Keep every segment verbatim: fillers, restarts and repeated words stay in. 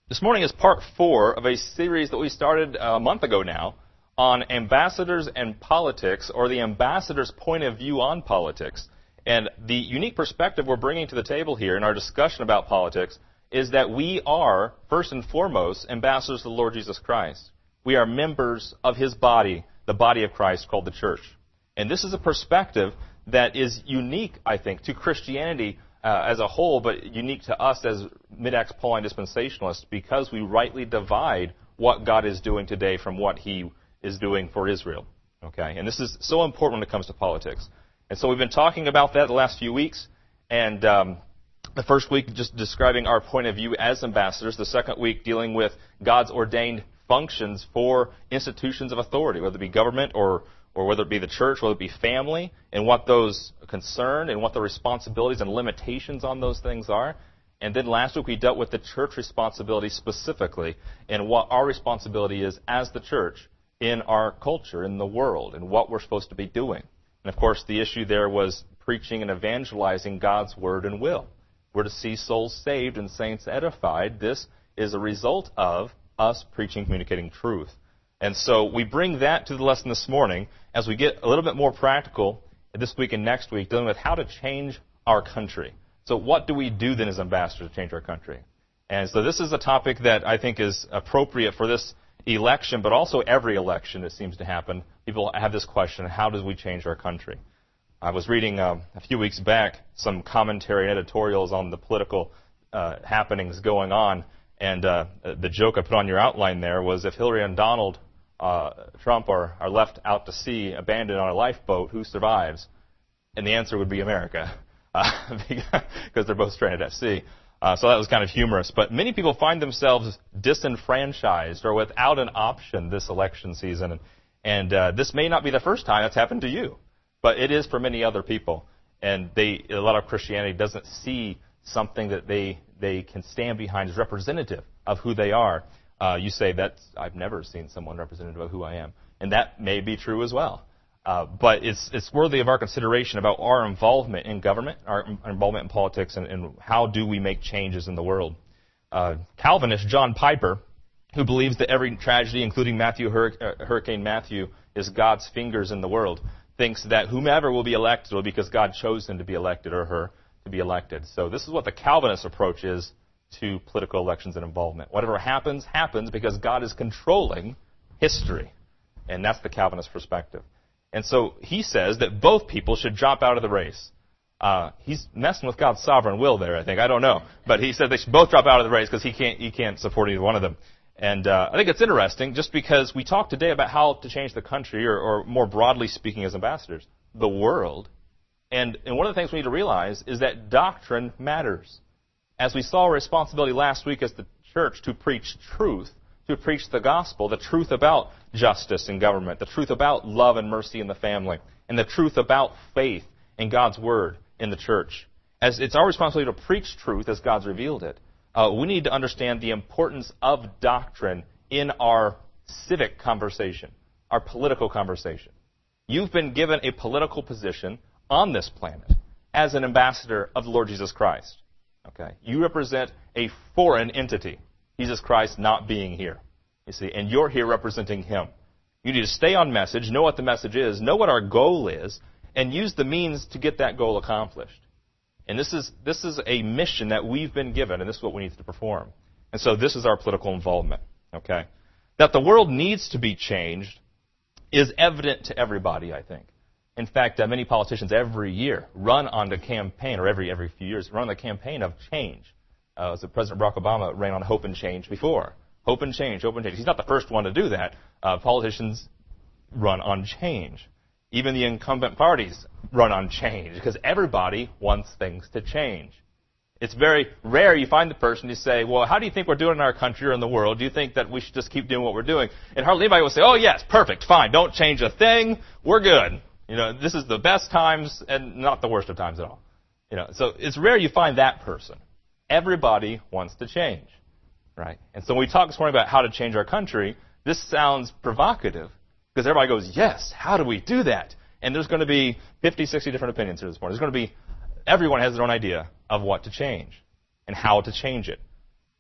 This morning is part four of a series that we started a month ago now on ambassadors and politics, or the ambassador's point of view on politics. And the unique perspective we're bringing to the table here in our discussion about politics is that we are, first and foremost, ambassadors of the Lord Jesus Christ. We are members of His body, the body of Christ called the church. And this is a perspective that is unique, I think, to Christianity Uh, as a whole, but unique to us as mid-Acts Pauline dispensationalists, because we rightly divide what God is doing today from what He is doing for Israel. Okay, and this is so important when it comes to politics. And so we've been talking about that the last few weeks, and um, the first week just describing our point of view as ambassadors, the second week dealing with God's ordained functions for institutions of authority, whether it be government or or whether it be the church, whether it be family, and what those concern and what the responsibilities and limitations on those things are. And then last week we dealt with the church responsibility specifically and what our responsibility is as the church in our culture, in the world, and what we're supposed to be doing. And of course the issue there was preaching and evangelizing God's word and will. We're to see souls saved and saints edified. This is a result of us preaching, communicating truth. And so we bring that to the lesson this morning as we get a little bit more practical this week and next week, dealing with how to change our country. So what do we do then as ambassadors to change our country? And so this is a topic that I think is appropriate for this election, but also every election that seems to happen. People have this question, how do we change our country? I was reading uh, a few weeks back some commentary and editorials on the political uh, happenings going on, and uh, the joke I put on your outline there was if Hillary and Donald Uh, Trump are, are left out to sea, abandoned on a lifeboat, who survives? And the answer would be America, uh, because they're both stranded at sea. Uh, so that was kind of humorous. But many people find themselves disenfranchised or without an option this election season. And, and uh, this may not be the first time that's happened to you, but it is for many other people. And they, a lot of Christianity doesn't see something that they, they can stand behind as representative of who they are. Uh, you say, that's, I've never seen someone representative of who I am. And that may be true as well. Uh, but it's, it's worthy of our consideration about our involvement in government, our involvement in politics, and, and how do we make changes in the world. Uh, Calvinist John Piper, who believes that every tragedy, including Matthew, Hurricane Matthew, is God's fingers in the world, thinks that whomever will be elected will be because God chose him to be elected or her to be elected. So this is what the Calvinist approach is to political elections and involvement. Whatever happens, happens because God is controlling history. And that's the Calvinist perspective. And so he says that both people should drop out of the race. Uh, he's messing with God's sovereign will there, I think. I don't know. But he said they should both drop out of the race because he can't, he can't support either one of them. And uh, I think it's interesting just because we talk today about how to change the country, or, or more broadly speaking as ambassadors, the world. And, and one of the things we need to realize is that doctrine matters. As we saw our responsibility last week as the church to preach truth, to preach the gospel, the truth about justice in government, the truth about love and mercy in the family, and the truth about faith in God's word in the church. As it's our responsibility to preach truth as God's revealed it, uh, we need to understand the importance of doctrine in our civic conversation, our political conversation. You've been given a political position on this planet as an ambassador of the Lord Jesus Christ. Okay, you represent a foreign entity, Jesus Christ not being here, you see, and you're here representing Him. You need to stay on message, know what the message is, know what our goal is, and use the means to get that goal accomplished. And this is this is a mission that we've been given, and this is what we need to perform. And so this is our political involvement. Okay, that the world needs to be changed is evident to everybody, I think. In fact, uh, many politicians every year run on the campaign, or every every few years, run on the campaign of change. Uh, so President Barack Obama ran on hope and change before. Hope and change, hope and change. He's not the first one to do that. Uh, politicians run on change. Even the incumbent parties run on change, because everybody wants things to change. It's very rare you find the person who say, well, how do you think we're doing in our country or in the world? Do you think that we should just keep doing what we're doing? And hardly anybody will say, oh, yes, perfect, fine, don't change a thing, we're good. You know, this is the best times and not the worst of times at all. You know, so it's rare you find that person. Everybody wants to change, right? And so when we talk this morning about how to change our country, this sounds provocative because everybody goes, yes, how do we do that? And there's going to be fifty, sixty different opinions here this morning. There's going to be, everyone has their own idea of what to change and how to change it.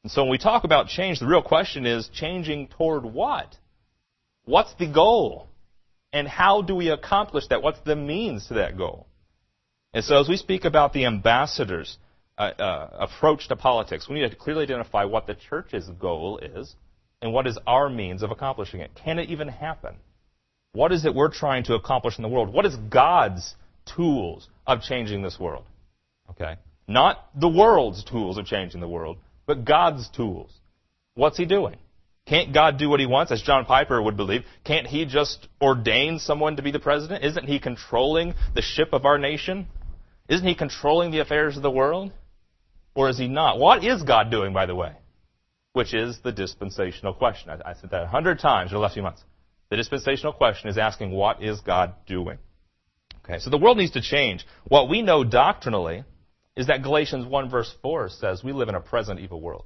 And so when we talk about change, the real question is changing toward what? What's the goal? And how do we accomplish that? What's the means to that goal? And so as we speak about the ambassador's uh, uh, approach to politics, we need to clearly identify what the church's goal is and what is our means of accomplishing it. Can it even happen? What is it we're trying to accomplish in the world? What is God's tools of changing this world? Okay? Not the world's tools of changing the world, but God's tools. What's He doing? Can't God do what He wants, as John Piper would believe? Can't He just ordain someone to be the president? Isn't He controlling the ship of our nation? Isn't He controlling the affairs of the world? Or is He not? What is God doing, by the way? Which is the dispensational question. I, I said that a hundred times in the last few months. The dispensational question is asking, what is God doing? Okay, so the world needs to change. What we know doctrinally is that Galatians one verse four says we live in a present evil world.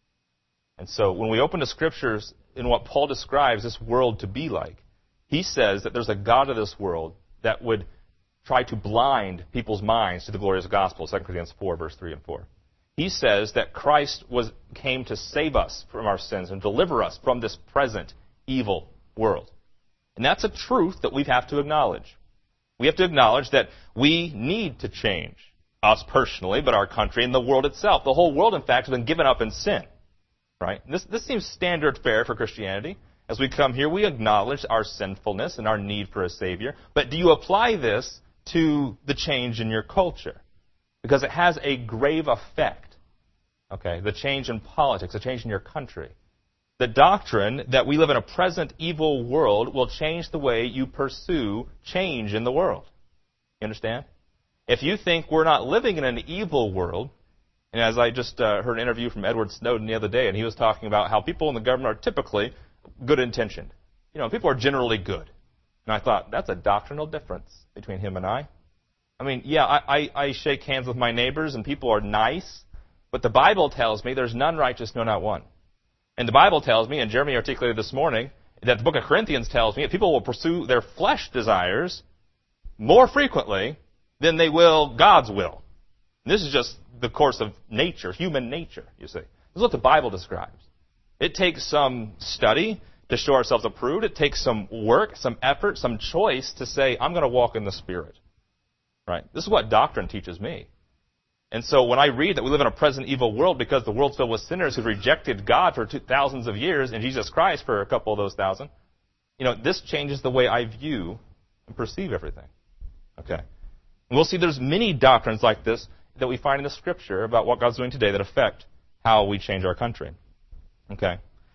And so when we open the Scriptures in what Paul describes this world to be like, he says that there's a God of this world that would try to blind people's minds to the glorious gospel, Second Corinthians four, verse three and four. He says that Christ was came to save us from our sins and deliver us from this present evil world. And that's a truth that we have to acknowledge. We have to acknowledge that we need to change, us personally, but our country and the world itself. The whole world, in fact, has been given up in sin. Right? This, this seems standard fare for Christianity. As we come here, we acknowledge our sinfulness and our need for a Savior. But do you apply this to the change in your culture? Because it has a grave effect. Okay, the change in politics, the change in your country. The doctrine that we live in a present evil world will change the way you pursue change in the world. You understand? If you think we're not living in an evil world, and as I just uh, heard an interview from Edward Snowden the other day, and he was talking about how people in the government are typically good-intentioned. You know, people are generally good. And I thought, that's a doctrinal difference between him and I. I mean, yeah, I, I, I shake hands with my neighbors, and people are nice, but the Bible tells me there's none righteous, no, not one. And the Bible tells me, and Jeremy articulated this morning, that the book of Corinthians tells me that people will pursue their flesh desires more frequently than they will God's will. And this is just the course of nature, human nature, you see. This is what the Bible describes. It takes some study to show ourselves approved. It takes some work, some effort, some choice to say, I'm going to walk in the Spirit. Right? This is what doctrine teaches me. And so when I read that we live in a present evil world because the world's filled with sinners who've rejected God for two, thousands of years and Jesus Christ for a couple of those thousand, you know, this changes the way I view and perceive everything. Okay. And we'll see there's many doctrines like this that we find in the Scripture about what God's doing today that affect how we change our country. Okay?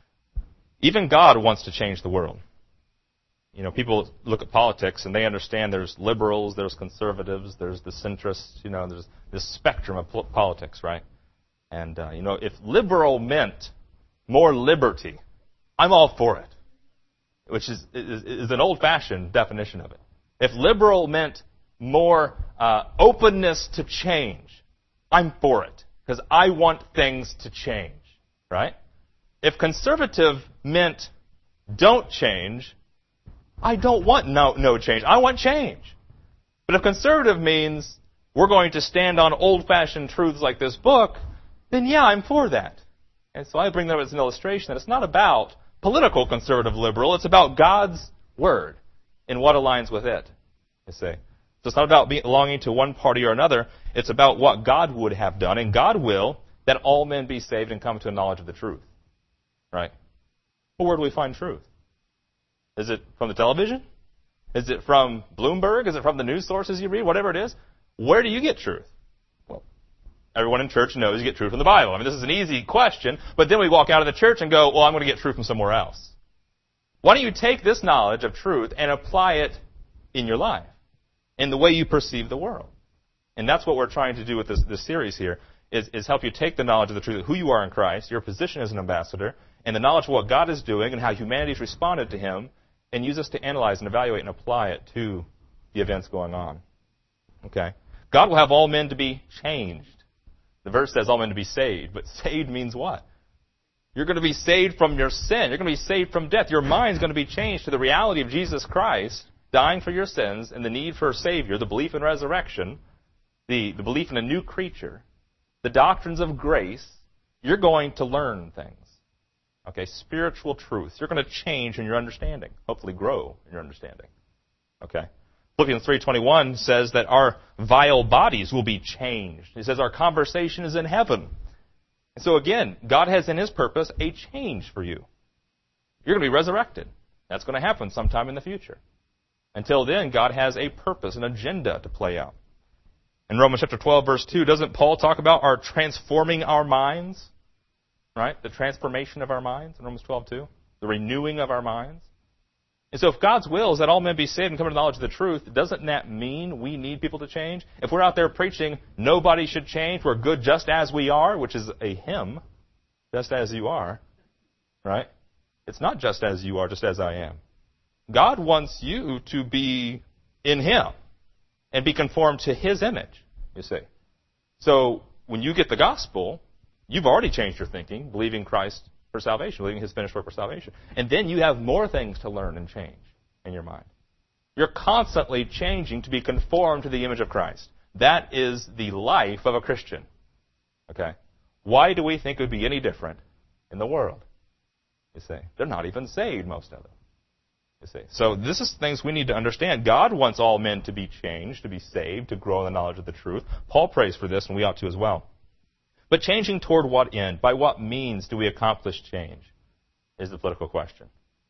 Even God wants to change the world. You know, people look at politics and they understand there's liberals, there's conservatives, there's the centrists, you know, there's this spectrum of politics, right? And, uh, you know, if liberal meant more liberty, I'm all for it, which is, is, is an old-fashioned definition of it. If liberal meant more uh, openness to change, I'm for it, because I want things to change, right? If conservative meant don't change, I don't want no, no change. I want change. But if conservative means we're going to stand on old-fashioned truths like this book, then yeah, I'm for that. And so I bring that as an illustration that it's not about political conservative liberal. It's about God's Word and what aligns with it, you see. So it's not about belonging to one party or another. It's about what God would have done, and God will, that all men be saved and come to a knowledge of the truth. Right? Well, where do we find truth? Is it from the television? Is it from Bloomberg? Is it from the news sources you read? Whatever it is. Where do you get truth? Well, everyone in church knows you get truth from the Bible. I mean, this is an easy question, but then we walk out of the church and go, well, I'm going to get truth from somewhere else. Why don't you take this knowledge of truth and apply it in your life, in the way you perceive the world? And that's what we're trying to do with this, this series here, is, is help you take the knowledge of the truth of who you are in Christ, your position as an ambassador, and the knowledge of what God is doing and how humanity's responded to Him, and use this to analyze and evaluate and apply it to the events going on. Okay? God will have all men to be changed. The verse says all men to be saved, but saved means what? You're going to be saved from your sin. You're going to be saved from death. Your mind's going to be changed to the reality of Jesus Christ dying for your sins and the need for a Savior, the belief in resurrection, the, the belief in a new creature, the doctrines of grace. you're going to learn things. Okay, spiritual truths. You're going to change in your understanding, hopefully grow in your understanding. Okay. Philippians three twenty-one says that our vile bodies will be changed. It says our conversation is in heaven. And so again, God has in His purpose a change for you. You're going to be resurrected. That's going to happen sometime in the future. Until then, God has a purpose, an agenda to play out. In Romans chapter twelve, verse two, doesn't Paul talk about our transforming our minds? Right? The transformation of our minds in Romans twelve two. The renewing of our minds. And so if God's will is that all men be saved and come to the knowledge of the truth, doesn't that mean we need people to change? If we're out there preaching, nobody should change, we're good just as we are, which is a hymn, just as you are, right? It's not just as you are, just as I am. God wants you to be in Him and be conformed to His image, you see. So when you get the gospel, you've already changed your thinking, believing Christ for salvation, believing His finished work for salvation. And then you have more things to learn and change in your mind. You're constantly changing to be conformed to the image of Christ. That is the life of a Christian. Okay? Why do we think it would be any different in the world? You see, they're not even saved, most of them. You see. So this is things we need to understand. God wants all men to be changed, to be saved, to grow in the knowledge of the truth. Paul prays for this, and we ought to as well. But changing toward what end? By what means do we accomplish change? Is the political question.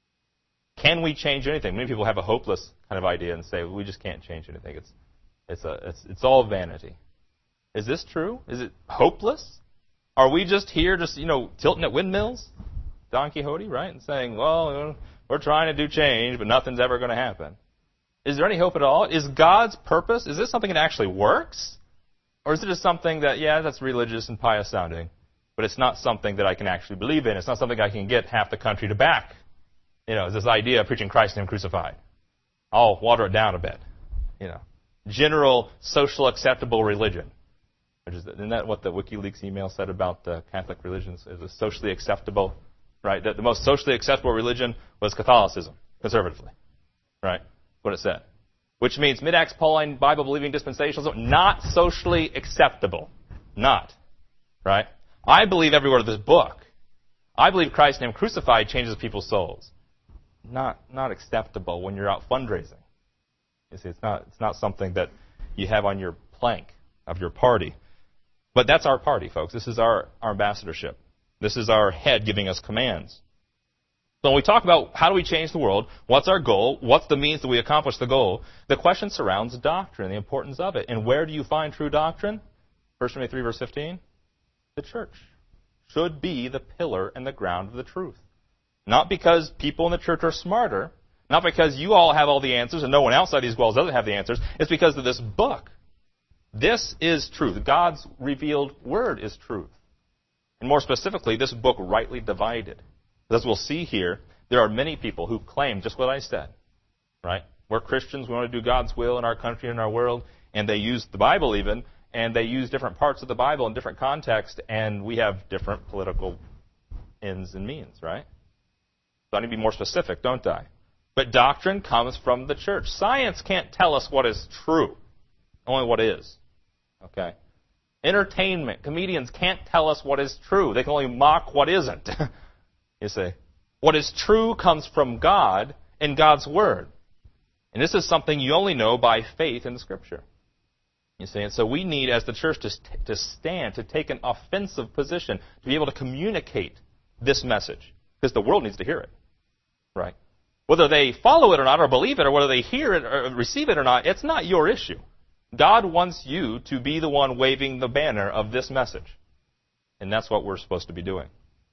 Can we change anything? Many people have a hopeless kind of idea and say, well, we just can't change anything. It's it's a it's it's all vanity. Is this true? Is it hopeless? Are we just here, just you know, tilting at windmills, Don Quixote, right, and saying, well, you know, we're trying to do change, but nothing's ever going to happen? Is there any hope at all? Is God's purpose? Is this something that actually works? Or is it just something that, yeah, that's religious and pious sounding, but it's not something that I can actually believe in? It's not something I can get half the country to back. You know, it's this idea of preaching Christ and Him crucified. I'll water it down a bit. You know, general social acceptable religion. Which is, isn't that what the WikiLeaks email said about the Catholic religions? It was socially acceptable, right? That the most socially acceptable religion was Catholicism, conservatively, right? What it said. Which means mid-Acts Pauline Bible-believing dispensationalism, not socially acceptable. Not. Right? I believe every word of this book. I believe Christ and Him crucified changes people's souls. Not not acceptable when you're out fundraising. You see, it's not it's not something that you have on your plank of your party. But that's our party, folks. This is our, our ambassadorship. This is our head giving us commands. So when we talk about how do we change the world, what's our goal, what's the means that we accomplish the goal, the question surrounds doctrine, the importance of it. And where do you find true doctrine? First Timothy three, verse fifteen. The church should be the pillar and the ground of the truth. Not because people in the church are smarter, not because you all have all the answers and no one outside these walls doesn't have the answers. It's because of this book. This is truth. God's revealed word is truth. And more specifically, this book rightly divided. As we'll see here, there are many people who claim just what I said, right? We're Christians, we want to do God's will in our country and our world, and they use the Bible even, and they use different parts of the Bible in different contexts, and we have different political ends and means, right? So I need to be more specific, don't I? But doctrine comes from the church. Science can't tell us what is true, only what is, okay? Entertainment, comedians can't tell us what is true. They can only mock what isn't. You see, what is true comes from God and God's Word. And this is something you only know by faith in the Scripture. You see, and so we need, as the church, to, to stand, to take an offensive position, to be able to communicate this message. Because the world needs to hear it, right? Whether they follow it or not, or believe it, or whether they hear it or receive it or not, it's not your issue. God wants you to be the one waving the banner of this message. And that's what we're supposed to be doing.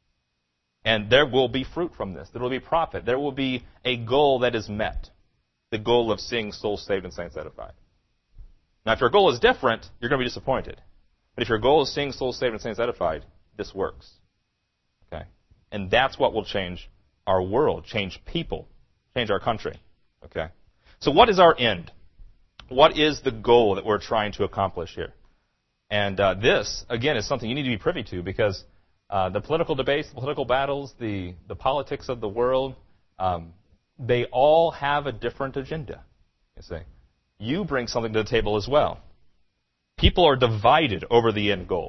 And there will be fruit from this. There will be profit. There will be a goal that is met. The goal of seeing souls saved and saints edified. Now, if your goal is different, you're going to be disappointed. But if your goal is seeing souls saved and saints edified, this works. Okay? And that's what will change our world, change people, change our country. Okay? So what is our end? What is the goal that we're trying to accomplish here? And uh, this, again, is something you need to be privy to because Uh, the political debates, the political battles, the, the politics of the world, um, they all have a different agenda. You see, you bring something to the table as well. People are divided over the end goal.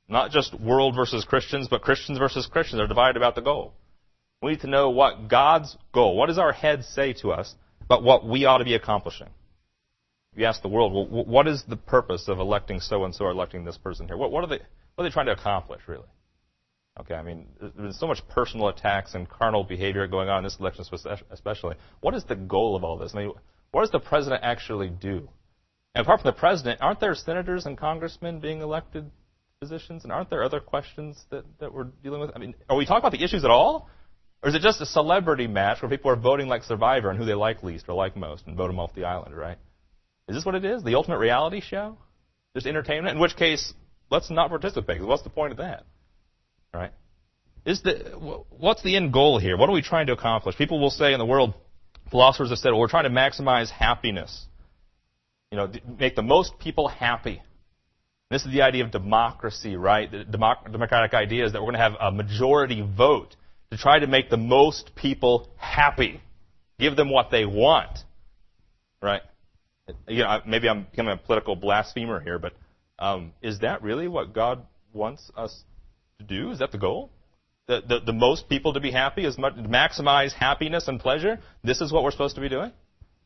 Not just world versus Christians, but Christians versus Christians are divided about the goal. We need to know what God's goal, what does our head say to us about what we ought to be accomplishing? You ask the world, well, what is the purpose of electing so-and-so or electing this person here? What, what, are they, what are they trying to accomplish, really? Okay, I mean, there's so much personal attacks and carnal behavior going on in this election especially. What is the goal of all this? I mean, what does the president actually do? And apart from the president, aren't there senators and congressmen being elected positions? And aren't there other questions that, that we're dealing with? I mean, are we talking about the issues at all? Or is it just a celebrity match where people are voting like Survivor and who they like least or like most and vote them off the island, right? Is this what it is? The ultimate reality show? Just entertainment? In which case, let's not participate. What's the point of that? Right? Is the what's the end goal here? What are we trying to accomplish? People will say in the world, philosophers have said, well, we're trying to maximize happiness. You know, make the most people happy. This is the idea of democracy, right? The democ- democratic idea is that we're going to have a majority vote to try to make the most people happy. Give them what they want. Right? You know, maybe I'm becoming a political blasphemer here, but um, is that really what God wants us to do? Is that the goal? The, the, the most people to be happy, as much, to maximize happiness and pleasure? This is what we're supposed to be doing?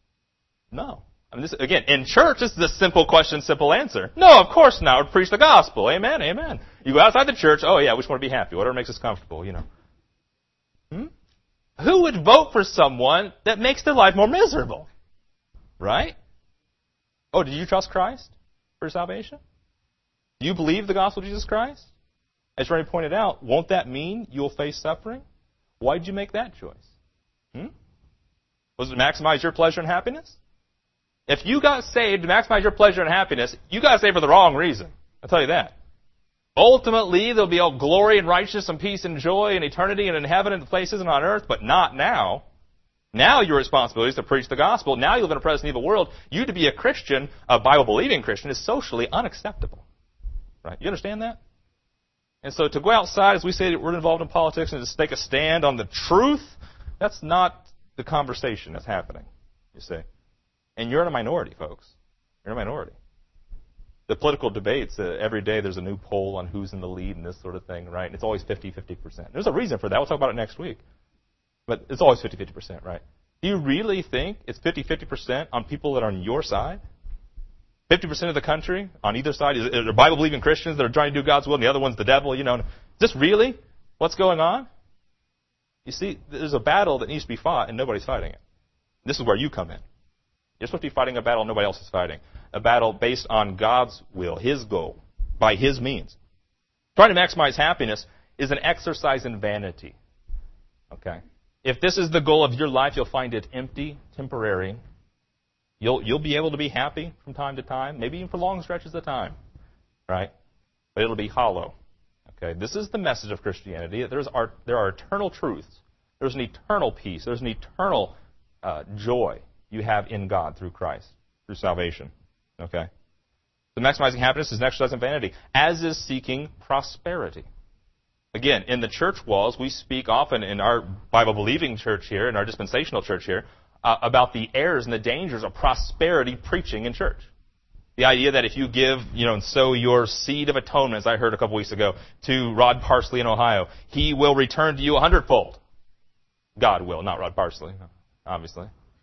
No. I mean, this, again, in church, this is a simple question, simple answer. No, of course not. We'd preach the gospel. Amen, amen. You go outside the church, oh yeah, we just want to be happy. Whatever makes us comfortable, you know. Hmm? Who would vote for someone that makes their life more miserable? Right? Oh, did you trust Christ for salvation? Do you believe the gospel of Jesus Christ? As Ray pointed out, won't that mean you'll face suffering? Why did you make that choice? Hmm? Was it to maximize your pleasure and happiness? If you got saved to maximize your pleasure and happiness, you got saved for the wrong reason. I'll tell you that. Ultimately, there'll be all glory and righteousness and peace and joy and eternity and in heaven and places and on earth, but not now. Now your responsibility is to preach the gospel. Now you live in a present evil world. You to be a Christian, a Bible-believing Christian, is socially unacceptable. Right? You understand that? And so to go outside, as we say that we're involved in politics, and to take a stand on the truth, that's not the conversation that's happening, you see. And you're in a minority, folks. You're in a minority. The political debates, uh, every day there's a new poll on who's in the lead and this sort of thing, right? And it's always fifty fifty percent. There's a reason for that. We'll talk about it next week. But it's always fifty fifty percent, right? Do you really think it's fifty fifty percent on people that are on your side? fifty percent of the country on either side are Bible-believing Christians that are trying to do God's will, and the other one's the devil, you know. Is this really what's going on? You see, there's a battle that needs to be fought, and nobody's fighting it. This is where you come in. You're supposed to be fighting a battle nobody else is fighting. A battle based on God's will, His goal, by His means. Trying to maximize happiness is an exercise in vanity. Okay? If this is the goal of your life, you'll find it empty, temporary. You'll you'll be able to be happy from time to time, maybe even for long stretches of time. Right? But it'll be hollow. Okay? This is the message of Christianity. There's are, there are eternal truths. There's an eternal peace. There's an eternal uh, joy you have in God through Christ, through salvation. Okay? So maximizing happiness is an exercise in vanity, as is seeking prosperity. Again, in the church walls, we speak often in our Bible-believing church here, in our dispensational church here, uh, about the errors and the dangers of prosperity preaching in church. The idea that if you give, you know, and sow your seed of atonement, as I heard a couple weeks ago, to Rod Parsley in Ohio, he will return to you a hundredfold. God will, not Rod Parsley, obviously.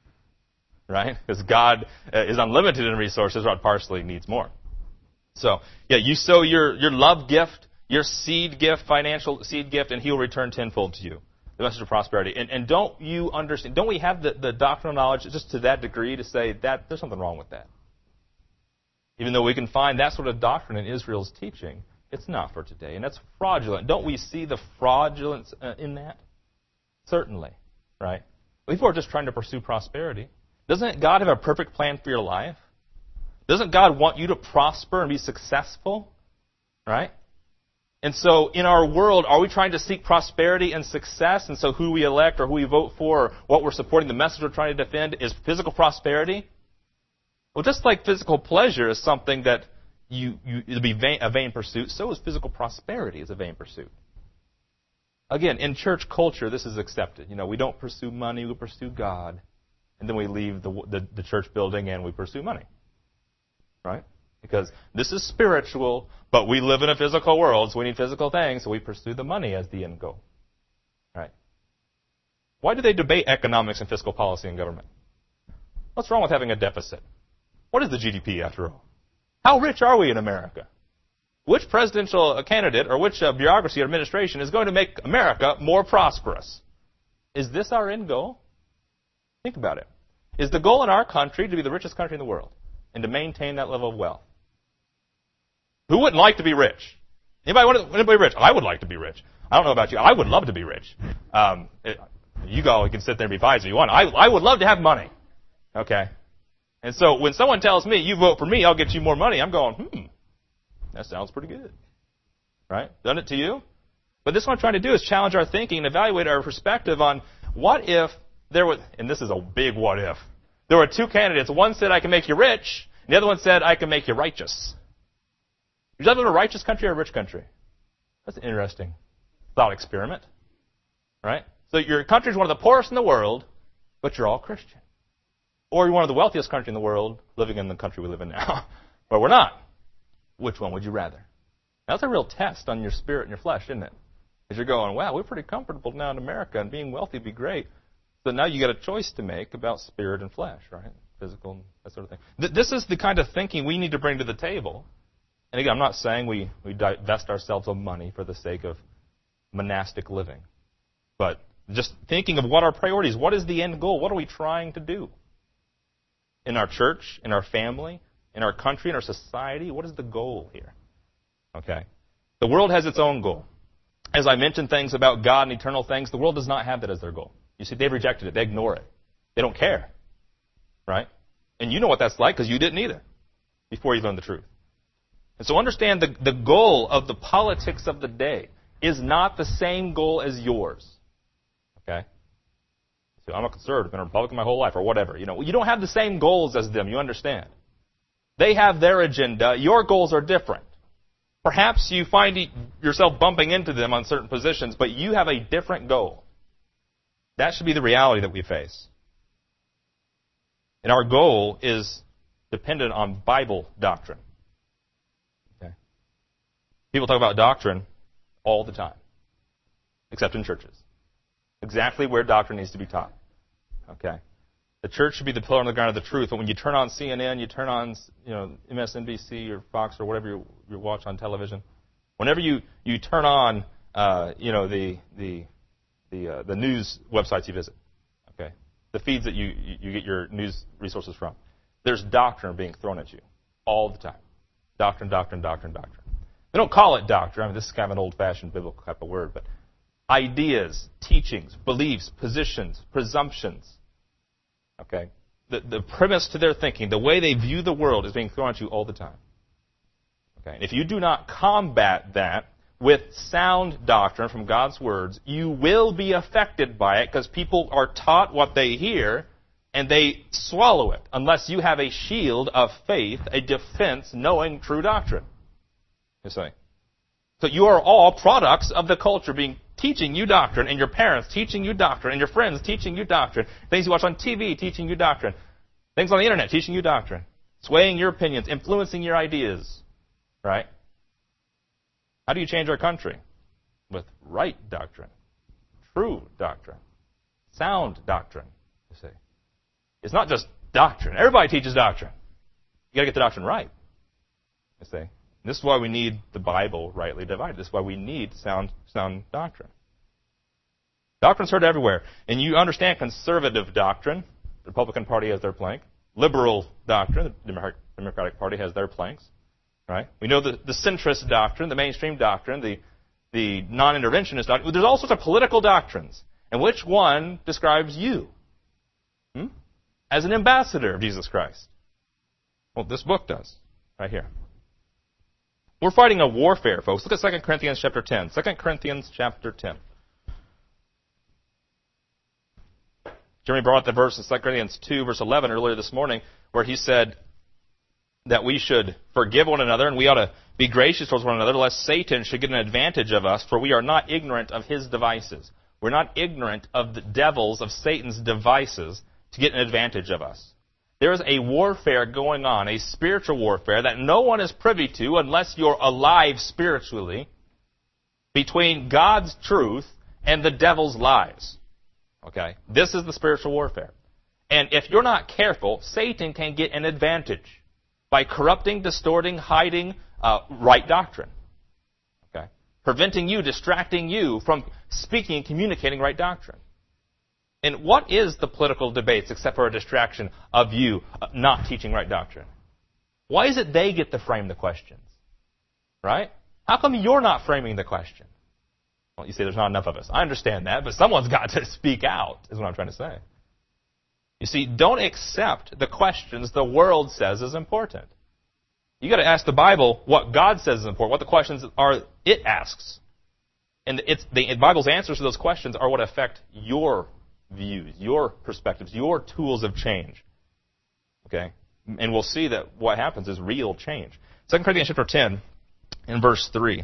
Right? Because God uh, is unlimited in resources. Rod Parsley needs more. So, yeah, you sow your, your love gift, your seed gift, financial seed gift, and He will return tenfold to you. The message of prosperity. And, and don't you understand, don't we have the, the doctrinal knowledge just to that degree to say that there's something wrong with that? Even though we can find that sort of doctrine in Israel's teaching, it's not for today. And that's fraudulent. Don't we see the fraudulence uh, in that? Certainly. Right? People are just trying to pursue prosperity. Doesn't God have a perfect plan for your life? Doesn't God want you to prosper and be successful? Right? And so in our world, are we trying to seek prosperity and success? And so who we elect or who we vote for or what we're supporting, the message we're trying to defend is physical prosperity? Well, just like physical pleasure is something that you, you it'll be vain, a vain pursuit, so is physical prosperity is a vain pursuit. Again, in church culture, this is accepted. You know, we don't pursue money, we pursue God. And then we leave the, the, the church building and we pursue money. Right? Because this is spiritual, but we live in a physical world, so we need physical things, so we pursue the money as the end goal. Right? Why do they debate economics and fiscal policy in government? What's wrong with having a deficit? What is the G D P, after all? How rich are we in America? Which presidential candidate or which uh, bureaucracy or administration is going to make America more prosperous? Is this our end goal? Think about it. Is the goal in our country to be the richest country in the world and to maintain that level of wealth? Who wouldn't like to be rich? Anybody want to be rich? I would like to be rich. I don't know about you. I would love to be rich. Um, it, you all can sit there and be biased if you want. I, I would love to have money. Okay? And so when someone tells me, you vote for me, I'll get you more money, I'm going, hmm, that sounds pretty good. Right? Done it to you? But this what I'm trying to do is challenge our thinking and evaluate our perspective on what if there was, and this is a big what if, there were two candidates. One said, I can make you rich, and the other one said, I can make you righteous. Would you live in a righteous country or a rich country? That's an interesting thought experiment. Right? So your country is one of the poorest in the world, but you're all Christian. Or you're one of the wealthiest countries in the world, living in the country we live in now. But we're not. Which one would you rather? That's a real test on your spirit and your flesh, isn't it? Because you're going, wow, we're pretty comfortable now in America, and being wealthy would be great. So now you got a choice to make about spirit and flesh, right? Physical, that sort of thing. Th- this is the kind of thinking we need to bring to the table. And again, I'm not saying we, we divest ourselves of money for the sake of monastic living. But just thinking of what our priorities, what is the end goal? What are we trying to do? In our church, in our family, in our country, in our society, what is the goal here? Okay. The world has its own goal. As I mentioned things about God and eternal things, the world does not have that as their goal. You see, they've rejected it. They ignore it. They don't care. Right? And you know what that's like because you didn't either before you learned the truth. And so understand the, the goal of the politics of the day is not the same goal as yours. Okay? So I'm a conservative, been a Republican my whole life, or whatever. You know, you don't have the same goals as them. You understand? They have their agenda. Your goals are different. Perhaps you find yourself bumping into them on certain positions, but you have a different goal. That should be the reality that we face. And our goal is dependent on Bible doctrine. Okay? People talk about doctrine all the time, except in churches. Exactly where doctrine needs to be taught. Okay? The church should be the pillar on the ground of the truth. But when you turn on C N N, you turn on, you know, M S N B C or Fox or whatever you, you watch on television, whenever you, you turn on, uh, you know, the the the uh, the news websites you visit, okay, the feeds that you, you you get your news resources from, there's doctrine being thrown at you all the time. Doctrine, doctrine, doctrine, doctrine. They don't call it doctrine. I mean, this is kind of an old-fashioned biblical type of word, but ideas, teachings, beliefs, positions, presumptions. Okay? The, the premise to their thinking, the way they view the world is being thrown at you all the time. Okay? And if you do not combat that with sound doctrine from God's words, you will be affected by it because people are taught what they hear and they swallow it unless you have a shield of faith, a defense knowing true doctrine. You see? So you are all products of the culture being teaching you doctrine, and your parents teaching you doctrine, and your friends teaching you doctrine, things you watch on T V teaching you doctrine, things on the internet teaching you doctrine, swaying your opinions, influencing your ideas. Right? How do you change our country? With right doctrine, true doctrine, sound doctrine, you see. It's not just doctrine. Everybody teaches doctrine. You got to get the doctrine right, you see. This is why we need the Bible rightly divided. This is why we need sound sound doctrine. Doctrine's heard everywhere. And you understand conservative doctrine. The Republican Party has their plank. Liberal doctrine. The Democratic Party has their planks. Right? We know the, the centrist doctrine, the mainstream doctrine, the, the non-interventionist doctrine. There's all sorts of political doctrines. And which one describes you? Hmm? As an ambassador of Jesus Christ. Well, this book does. Right here. We're fighting a warfare, folks. Look at Second Corinthians chapter ten. Second Corinthians chapter ten. Jeremy brought up the verse in Second Corinthians two, verse eleven earlier this morning, where he said that we should forgive one another and we ought to be gracious towards one another, lest Satan should get an advantage of us, for we are not ignorant of his devices. We're not ignorant of the devil's, of Satan's devices to get an advantage of us. There is a warfare going on, a spiritual warfare that no one is privy to unless you're alive spiritually, between God's truth and the devil's lies. Okay? This is the spiritual warfare. And if you're not careful, Satan can get an advantage by corrupting, distorting, hiding uh, right doctrine. Okay? Preventing you, distracting you from speaking and communicating right doctrine. And what is the political debates except for a distraction of you not teaching right doctrine? Why is it they get to frame the questions? Right? How come you're not framing the question? Well, you say there's not enough of us. I understand that, but someone's got to speak out, is what I'm trying to say. You see, don't accept the questions the world says is important. You've got to ask the Bible what God says is important, what the questions are it asks. And it's, the Bible's answers to those questions are what affect your views, your perspectives, your tools of change. Okay? And we'll see that what happens is real change. Second Corinthians chapter ten, in verse three.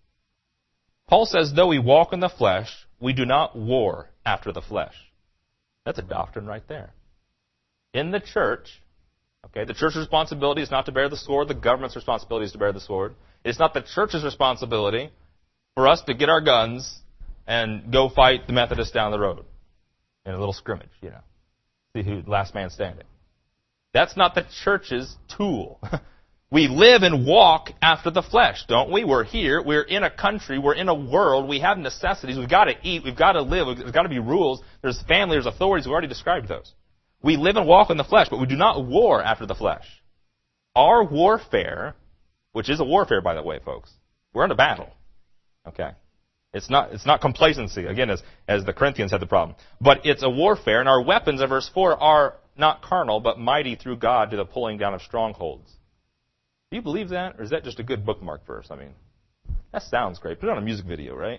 Paul says, though we walk in the flesh, we do not war after the flesh. That's a doctrine right there. In the church, okay, the church's responsibility is not to bear the sword. The government's responsibility is to bear the sword. It's not the church's responsibility for us to get our guns and go fight the Methodists down the road in a little scrimmage, you know, see who last man standing. That's not the church's tool. We live and walk after the flesh, don't we? We're here. We're in a country. We're in a world. We have necessities. We've got to eat. We've got to live. There's got to be rules. There's family. There's authorities. We've already described those. We live and walk in the flesh, but we do not war after the flesh. Our warfare, which is a warfare, by the way, folks, we're in a battle. Okay? It's not, it's not complacency, again, as, as the Corinthians had the problem. But it's a warfare, and our weapons, in verse four, are not carnal, but mighty through God to the pulling down of strongholds. Do you believe that, or is that just a good bookmark verse? I mean, that sounds great. Put it on a music video, right?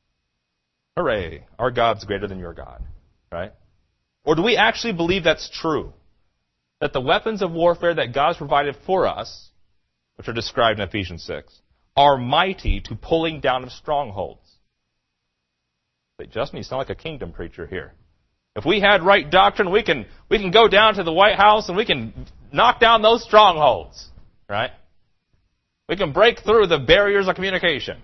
Hooray, our God's greater than your God, right? Or do we actually believe that's true? That the weapons of warfare that God's provided for us, which are described in Ephesians six, are mighty to pulling down of strongholds. Say, Justin, you sound like a kingdom preacher here. If we had right doctrine, we can we can go down to the White House and we can knock down those strongholds, right? We can break through the barriers of communication.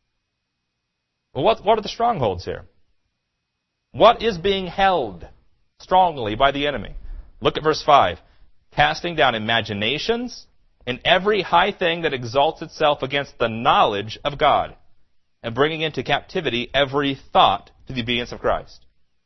Well, what, what are the strongholds here? What is being held strongly by the enemy? Look at verse five. Casting down imaginations and every high thing that exalts itself against the knowledge of God, and bringing into captivity every thought to the obedience of Christ.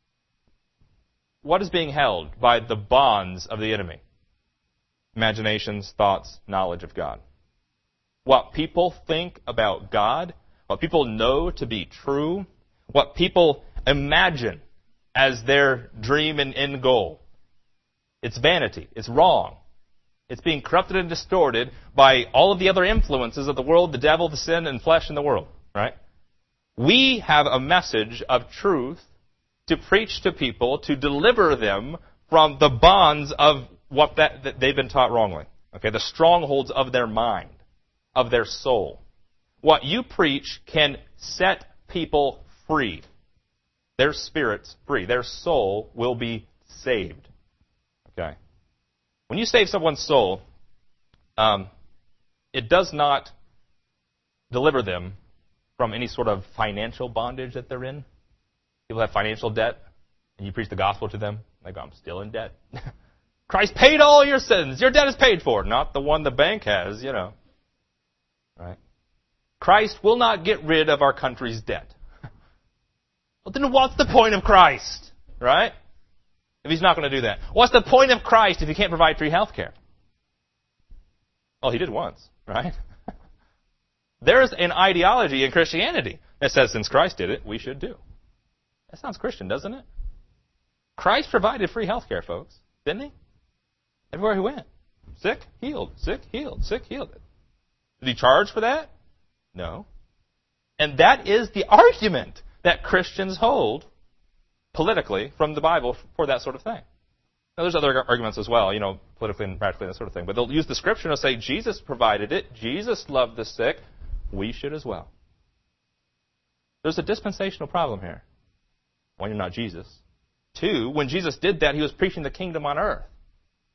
What is being held by the bonds of the enemy? Imaginations, thoughts, knowledge of God. What people think about God, what people know to be true, what people imagine as their dream and end goal. It's vanity. It's wrong. It's being corrupted and distorted by all of the other influences of the world, the devil, the sin, and flesh in the world. Right? We have a message of truth to preach to people, to deliver them from the bonds of what that, that they've been taught wrongly. Okay, the strongholds of their mind, of their soul. What you preach can set people free. Their spirit's free. Their soul will be saved. Okay. When you save someone's soul, um, it does not deliver them from any sort of financial bondage that they're in. People have financial debt, and you preach the gospel to them. They go, I'm still in debt. Christ paid all your sins. Your debt is paid for. Not the one the bank has, you know. Right? Christ will not get rid of our country's debt. Well, then what's the point of Christ? Right? If he's not going to do that. What's the point of Christ if he can't provide free health care? Well, he did once, right? There's an ideology in Christianity that says since Christ did it, we should do. That sounds Christian, doesn't it? Christ provided free health care, folks. Didn't he? Everywhere he went. Sick, healed. Sick, healed. Sick, healed. Did he charge for that? No. And that is the argument that Christians hold politically from the Bible for that sort of thing. Now, there's other arguments as well, you know, politically and practically and that sort of thing. But they'll use the Scripture and say, Jesus provided it. Jesus loved the sick. We should as well. There's a dispensational problem here. One, you're not Jesus. Two, when Jesus did that, he was preaching the kingdom on earth.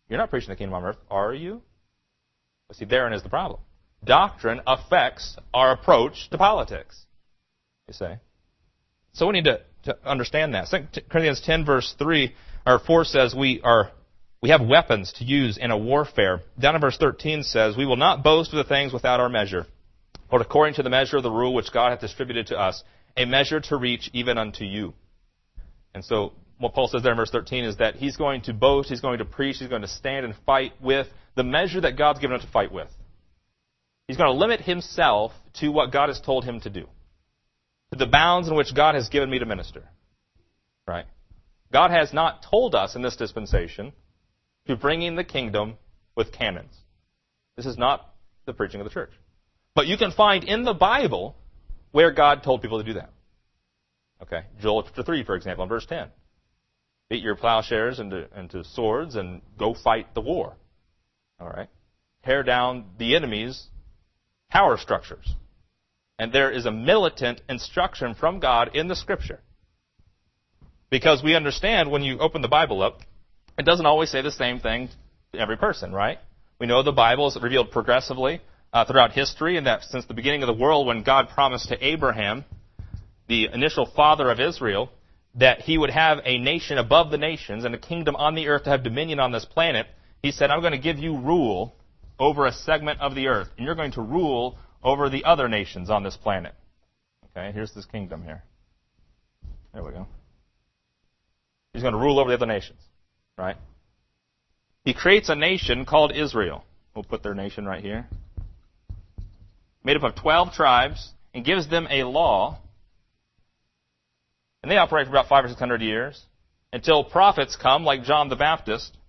You're not preaching the kingdom on earth, are you? But see, therein is the problem. Doctrine affects our approach to politics, you say. So we need to, to understand that. Second Corinthians ten, verse three, or four says we are we have weapons to use in a warfare. Down in verse thirteen says, we will not boast of the things without our measure, but according to the measure of the rule which God hath distributed to us, a measure to reach even unto you. And so what Paul says there in verse thirteen is that he's going to boast, he's going to preach, he's going to stand and fight with the measure that God's given him to fight with. He's going to limit himself to what God has told him to do, to the bounds in which God has given me to minister. Right? God has not told us in this dispensation to bring in the kingdom with cannons. This is not the preaching of the church. But you can find in the Bible where God told people to do that. Okay, Joel chapter three, for example, in verse ten. Beat your plowshares into, into swords and go fight the war. All right? Tear down the enemy's power structures. And there is a militant instruction from God in the Scripture. Because we understand when you open the Bible up, it doesn't always say the same thing to every person, right? We know the Bible is revealed progressively uh, throughout history, and that since the beginning of the world, when God promised to Abraham, the initial father of Israel, that he would have a nation above the nations and a kingdom on the earth to have dominion on this planet, he said, I'm going to give you rule over a segment of the earth, and you're going to rule over the other nations on this planet. Okay, here's this kingdom here. There we go. He's going to rule over the other nations, right? He creates a nation called Israel. We'll put their nation right here. Made up of twelve tribes, and gives them a law. And they operate for about five or six hundred years until prophets come, like John the Baptist,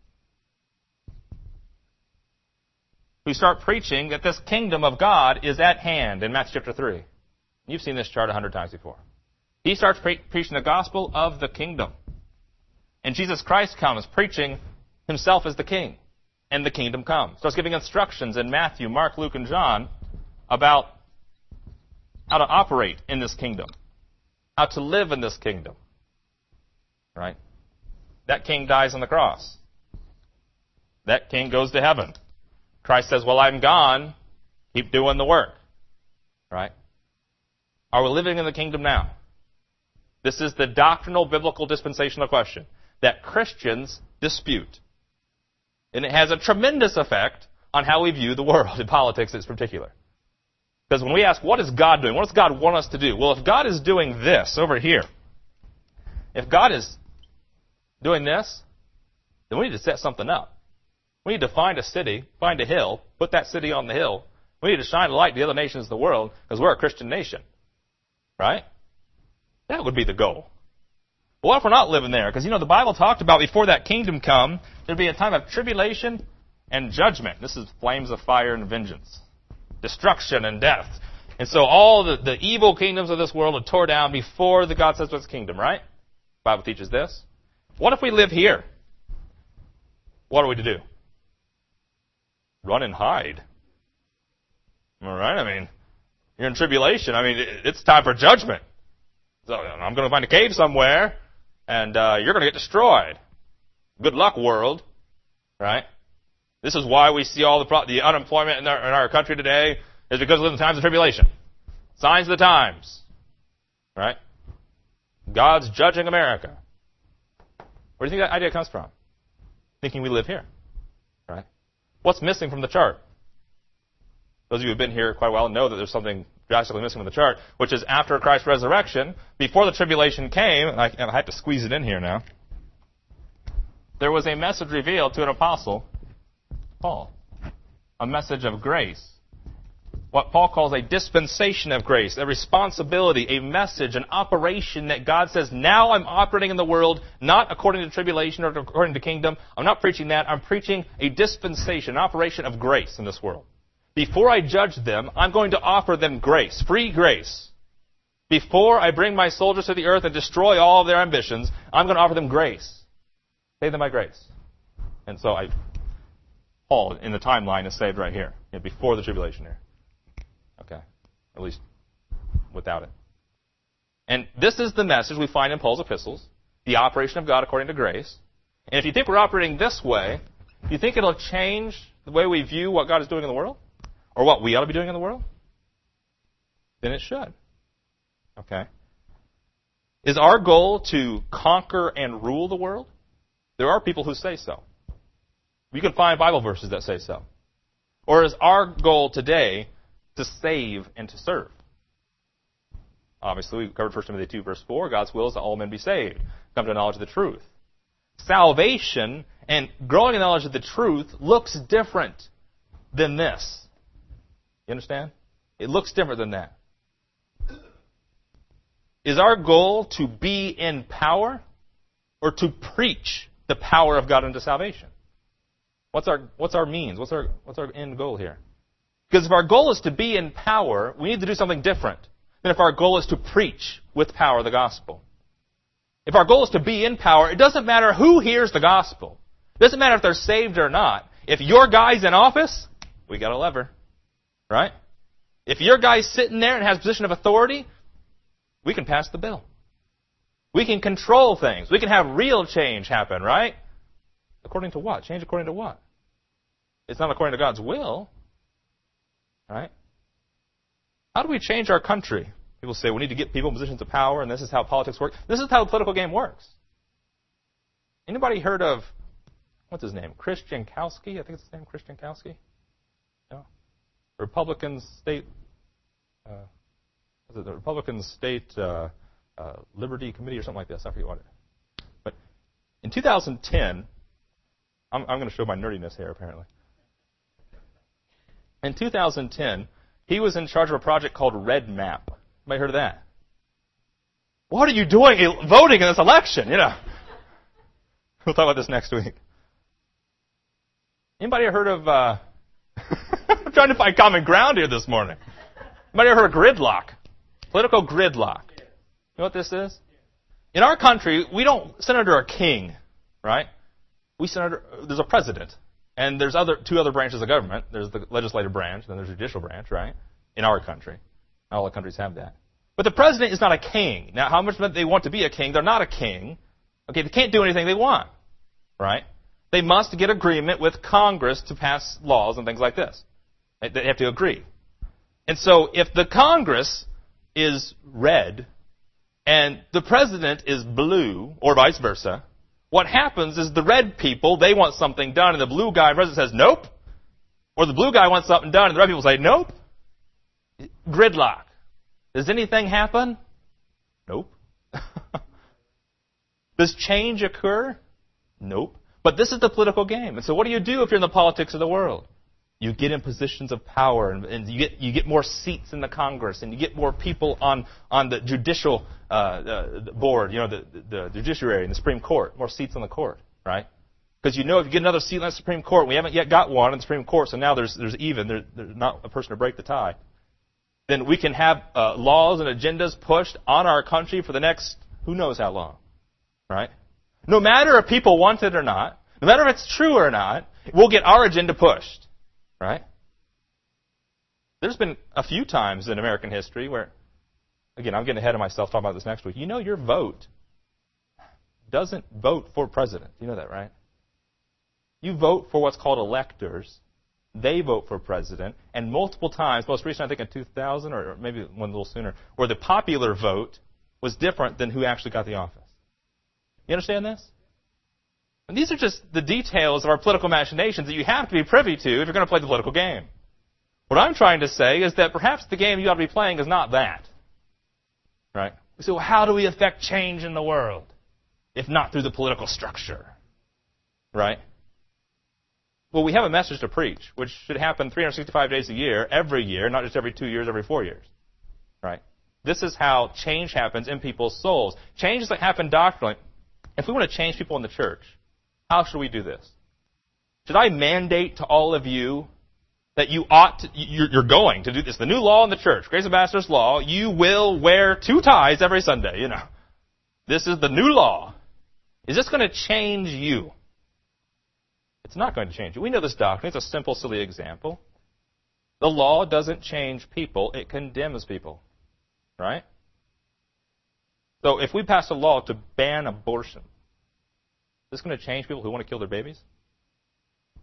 who start preaching that this kingdom of God is at hand in Matthew chapter three. You've seen this chart a hundred times before. He starts pre- preaching the gospel of the kingdom. And Jesus Christ comes preaching himself as the king. And the kingdom comes. Starts giving instructions in Matthew, Mark, Luke, and John about how to operate in this kingdom. How to live in this kingdom. Right? That king dies on the cross. That king goes to heaven. Christ says, well, I'm gone. Keep doing the work. Right? Are we living in the kingdom now? This is the doctrinal, biblical, dispensational question that Christians dispute. And it has a tremendous effect on how we view the world, in politics in particular. Because when we ask, what is God doing? What does God want us to do? Well, if God is doing this over here, if God is doing this, then we need to set something up. We need to find a city, find a hill, put that city on the hill. We need to shine a light to the other nations of the world because we're a Christian nation. Right? That would be the goal. But what if we're not living there? Because, you know, the Bible talked about before that kingdom come, there'd be a time of tribulation and judgment. This is flames of fire and vengeance. Destruction and death. And so all the, the evil kingdoms of this world are tore down before the God says what's kingdom, right? The Bible teaches this. What if we live here? What are we to do? Run and hide. All right? I mean, you're in tribulation. I mean, it's time for judgment. So I'm going to find a cave somewhere, and uh, you're going to get destroyed. Good luck, world. Right? This is why we see all the pro- the unemployment in our, in our country today is because we live in times of tribulation. Signs of the times. Right? God's judging America. Where do you think that idea comes from? Thinking we live here. Right? What's missing from the chart? Those of you who have been here quite a while know that there's something drastically missing from the chart, which is after Christ's resurrection, before the tribulation came, and I, and I have to squeeze it in here now, there was a message revealed to an apostle, Paul. A message of grace. What Paul calls a dispensation of grace, a responsibility, a message, an operation that God says, now I'm operating in the world, not according to tribulation or according to kingdom. I'm not preaching that. I'm preaching a dispensation, an operation of grace in this world. Before I judge them, I'm going to offer them grace, free grace. Before I bring my soldiers to the earth and destroy all of their ambitions, I'm going to offer them grace. Save them by grace. And so I, Paul, in the timeline, is saved right here, you know, before the tribulation here. Okay, at least without it. And this is the message we find in Paul's epistles, the operation of God according to grace. And if you think we're operating this way, Do you think it'll change the way we view what God is doing in the world? Or what we ought to be doing in the world? Then it should. Okay. Is our goal to conquer and rule the world? There are people who say so. You can find Bible verses that say so. Or is our goal today to save and to serve? Obviously, we covered First Timothy two, verse four. God's will is that all men be saved, come to a knowledge of the truth. Salvation and growing in knowledge of the truth looks different than this. You understand? It looks different than that. Is our goal to be in power or to preach the power of God unto salvation? What's our what's our means? What's our what's our end goal here? Because if our goal is to be in power, we need to do something different than if our goal is to preach with power the gospel. If our goal is to be in power, it doesn't matter who hears the gospel. It doesn't matter if they're saved or not. If your guy's in office, we got a lever. Right? If your guy's sitting there and has a position of authority, we can pass the bill. We can control things. We can have real change happen, right? According to what? Change according to what? It's not according to God's will. Right? How do we change our country? People say we need to get people in positions of power, and this is how politics work. This is how the political game works. Anybody heard of, what's his name? Chris Jankowski? I think it's his name, Chris Jankowski? No? Republican State, uh, what is it, the Republican State uh, uh, Liberty Committee or something like this. I forget what it is. But in two thousand ten, I'm, I'm going to show my nerdiness here, apparently. In two thousand ten, he was in charge of a project called Red Map. Anybody heard of that? What are you doing voting in this election? You know. We'll talk about this next week. Anybody heard of... Uh, I'm trying to find common ground here this morning. Anybody ever heard of gridlock? Political gridlock. You know what this is? In our country, we don't sit under a king, right? We sit under... There's a president. And there's other two other branches of government. There's the legislative branch, then there's the judicial branch, right? In our country. Not all the countries have that. But the president is not a king. Now, how much they want to be a king, they're not a king. Okay, they can't do anything they want, right? They must get agreement with Congress to pass laws and things like this. They have to agree. And so if the Congress is red and the president is blue, or vice versa, what happens is the red people, they want something done, and the blue guy, president says, nope. Or the blue guy wants something done, and the red people say, nope. Gridlock. Does anything happen? Nope. Does change occur? Nope. But this is the political game. And so what do you do if you're in the politics of the world? You get in positions of power, and, and you get you get more seats in the Congress, and you get more people on, on the judicial uh, uh, board, you know, the, the, the judiciary and the Supreme Court, more seats on the court, right? Because you know if you get another seat on the Supreme Court, we haven't yet got one in the Supreme Court, so now there's there's even, there, there's not a person to break the tie. Then we can have uh, laws and agendas pushed on our country for the next who knows how long, right? No matter if people want it or not, no matter if it's true or not, we'll get our agenda pushed. Right? There's been a few times in American history where, again, I'm getting ahead of myself talking about this next week. You know your vote doesn't vote for president. You know that, right? You vote for what's called electors. They vote for president. And multiple times, most recently I think in two thousand or maybe one a little sooner, where the popular vote was different than who actually got the office. You understand this? And these are just the details of our political machinations that you have to be privy to if you're going to play the political game. What I'm trying to say is that perhaps the game you ought to be playing is not that. Right? We say, well, how do we affect change in the world if not through the political structure? Right? Well, we have a message to preach, which should happen three hundred sixty-five days a year, every year, not just every two years, every four years. Right? This is how change happens in people's souls. Change doesn't happen doctrinally. If we want to change people in the church, how should we do this? Should I mandate to all of you that you ought to, you're, you're going to do this? The new law in the church, Grace Ambassadors law, you will wear two ties every Sunday, you know. This is the new law. Is this going to change you? It's not going to change you. We know this doctrine. It's a simple, silly example. The law doesn't change people. It condemns people. Right? So if we pass a law to ban abortion, is this going to change people who want to kill their babies?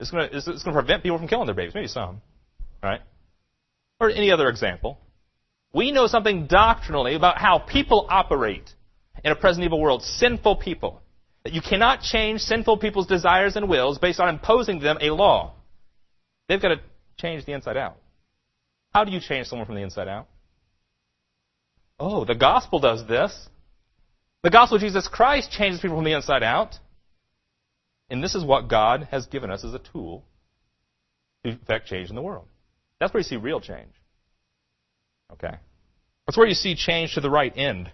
It's going to, it's going to prevent people from killing their babies. Maybe some, right? Or any other example. We know something doctrinally about how people operate in a present evil world, sinful people. That you cannot change sinful people's desires and wills based on imposing them a law. They've got to change the inside out. How do you change someone from the inside out? Oh, the gospel does this. The gospel of Jesus Christ changes people from the inside out. And this is what God has given us as a tool to effect change in the world. That's where you see real change. Okay. That's where you see change to the right end.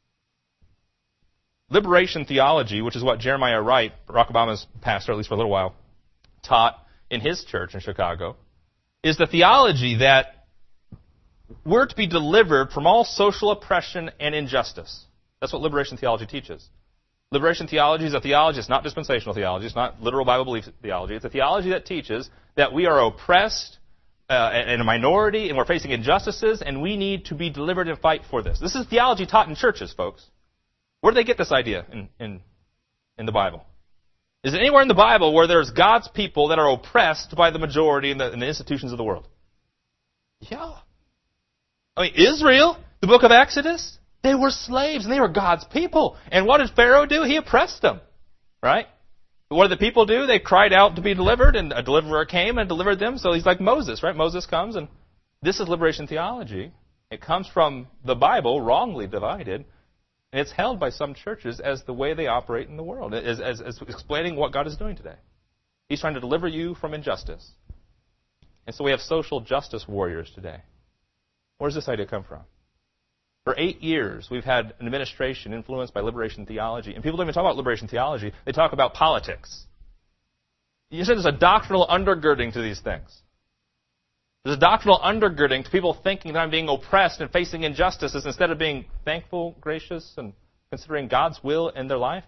Liberation theology, which is what Jeremiah Wright, Barack Obama's pastor, at least for a little while, taught in his church in Chicago, is the theology that we're to be delivered from all social oppression and injustice. That's what liberation theology teaches. Liberation theology is a theology, it's not dispensational theology, it's not literal Bible belief theology. It's a theology that teaches that we are oppressed uh, and a minority, and we're facing injustices, and we need to be delivered and fight for this. This is theology taught in churches, folks. Where do they get this idea in, in, in the Bible? Is it anywhere in the Bible where there's God's people that are oppressed by the majority in the, in the institutions of the world? Yeah. I mean, Israel, the book of Exodus, they were slaves and they were God's people. And what did Pharaoh do? He oppressed them. Right? What did the people do? They cried out to be delivered, and a deliverer came and delivered them. So he's like Moses, right? Moses comes, and this is liberation theology. It comes from the Bible, wrongly divided. And it's held by some churches as the way they operate in the world, as, as, as explaining what God is doing today. He's trying to deliver you from injustice. And so we have social justice warriors today. Where does this idea come from? For eight years, we've had an administration influenced by liberation theology. And people don't even talk about liberation theology. They talk about politics. You said there's a doctrinal undergirding to these things. There's a doctrinal undergirding to people thinking that I'm being oppressed and facing injustices instead of being thankful, gracious, and considering God's will in their life.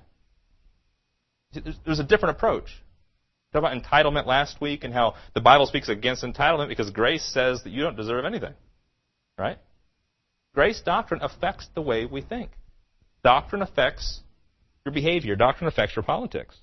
There's a different approach. We talked about entitlement last week and how the Bible speaks against entitlement because grace says that you don't deserve anything. Right? Grace doctrine affects the way we think. Doctrine affects your behavior. Doctrine affects your politics.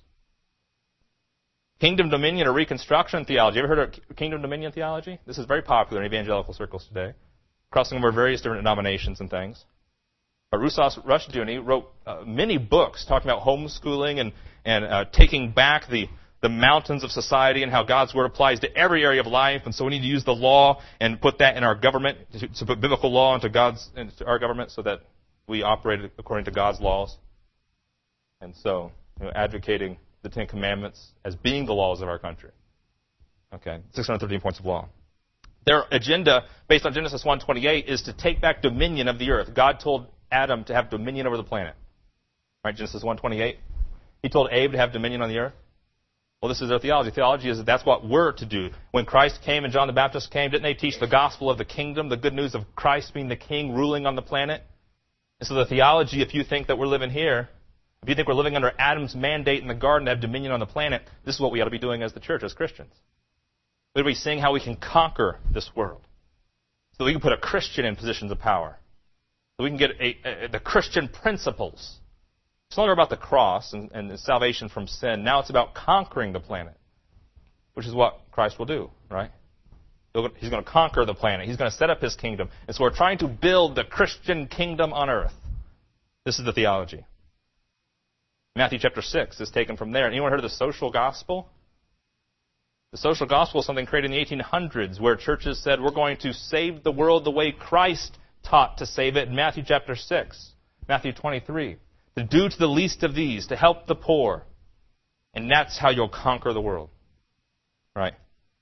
Kingdom dominion or reconstruction theology. You ever heard of kingdom dominion theology? This is very popular in evangelical circles today, crossing over various different denominations and things. But Rousas Rushdoony wrote uh, many books talking about homeschooling and, and uh, taking back the, the mountains of society and how God's Word applies to every area of life. And so we need to use the law and put that in our government, to, to put biblical law into, God's, into our government so that we operate according to God's laws. And so, you know, advocating the Ten Commandments as being the laws of our country. Okay, six hundred thirteen points of law. Their agenda, based on Genesis one twenty-eight, is to take back dominion of the earth. God told Adam to have dominion over the planet. Right, Genesis one twenty-eight. He told Abe to have dominion on the earth. Well, this is their theology. Theology is that that's what we're to do. When Christ came and John the Baptist came, didn't they teach the gospel of the kingdom, the good news of Christ being the king ruling on the planet? And so the theology, if you think that we're living here, if you think we're living under Adam's mandate in the garden to have dominion on the planet, this is what we ought to be doing as the church, as Christians. We ought to be seeing how we can conquer this world. So we can put a Christian in positions of power. So we can get a, a, the Christian principles. It's no longer about the cross and, and the salvation from sin. Now it's about conquering the planet, which is what Christ will do, right? He's going to conquer the planet. He's going to set up his kingdom. And so we're trying to build the Christian kingdom on earth. This is the theology. Matthew chapter six is taken from there. Anyone heard of the social gospel? The social gospel is something created in the eighteen hundreds where churches said we're going to save the world the way Christ taught to save it in Matthew chapter six, Matthew twenty-three. To do to the least of these, to help the poor. And that's how you'll conquer the world. Right?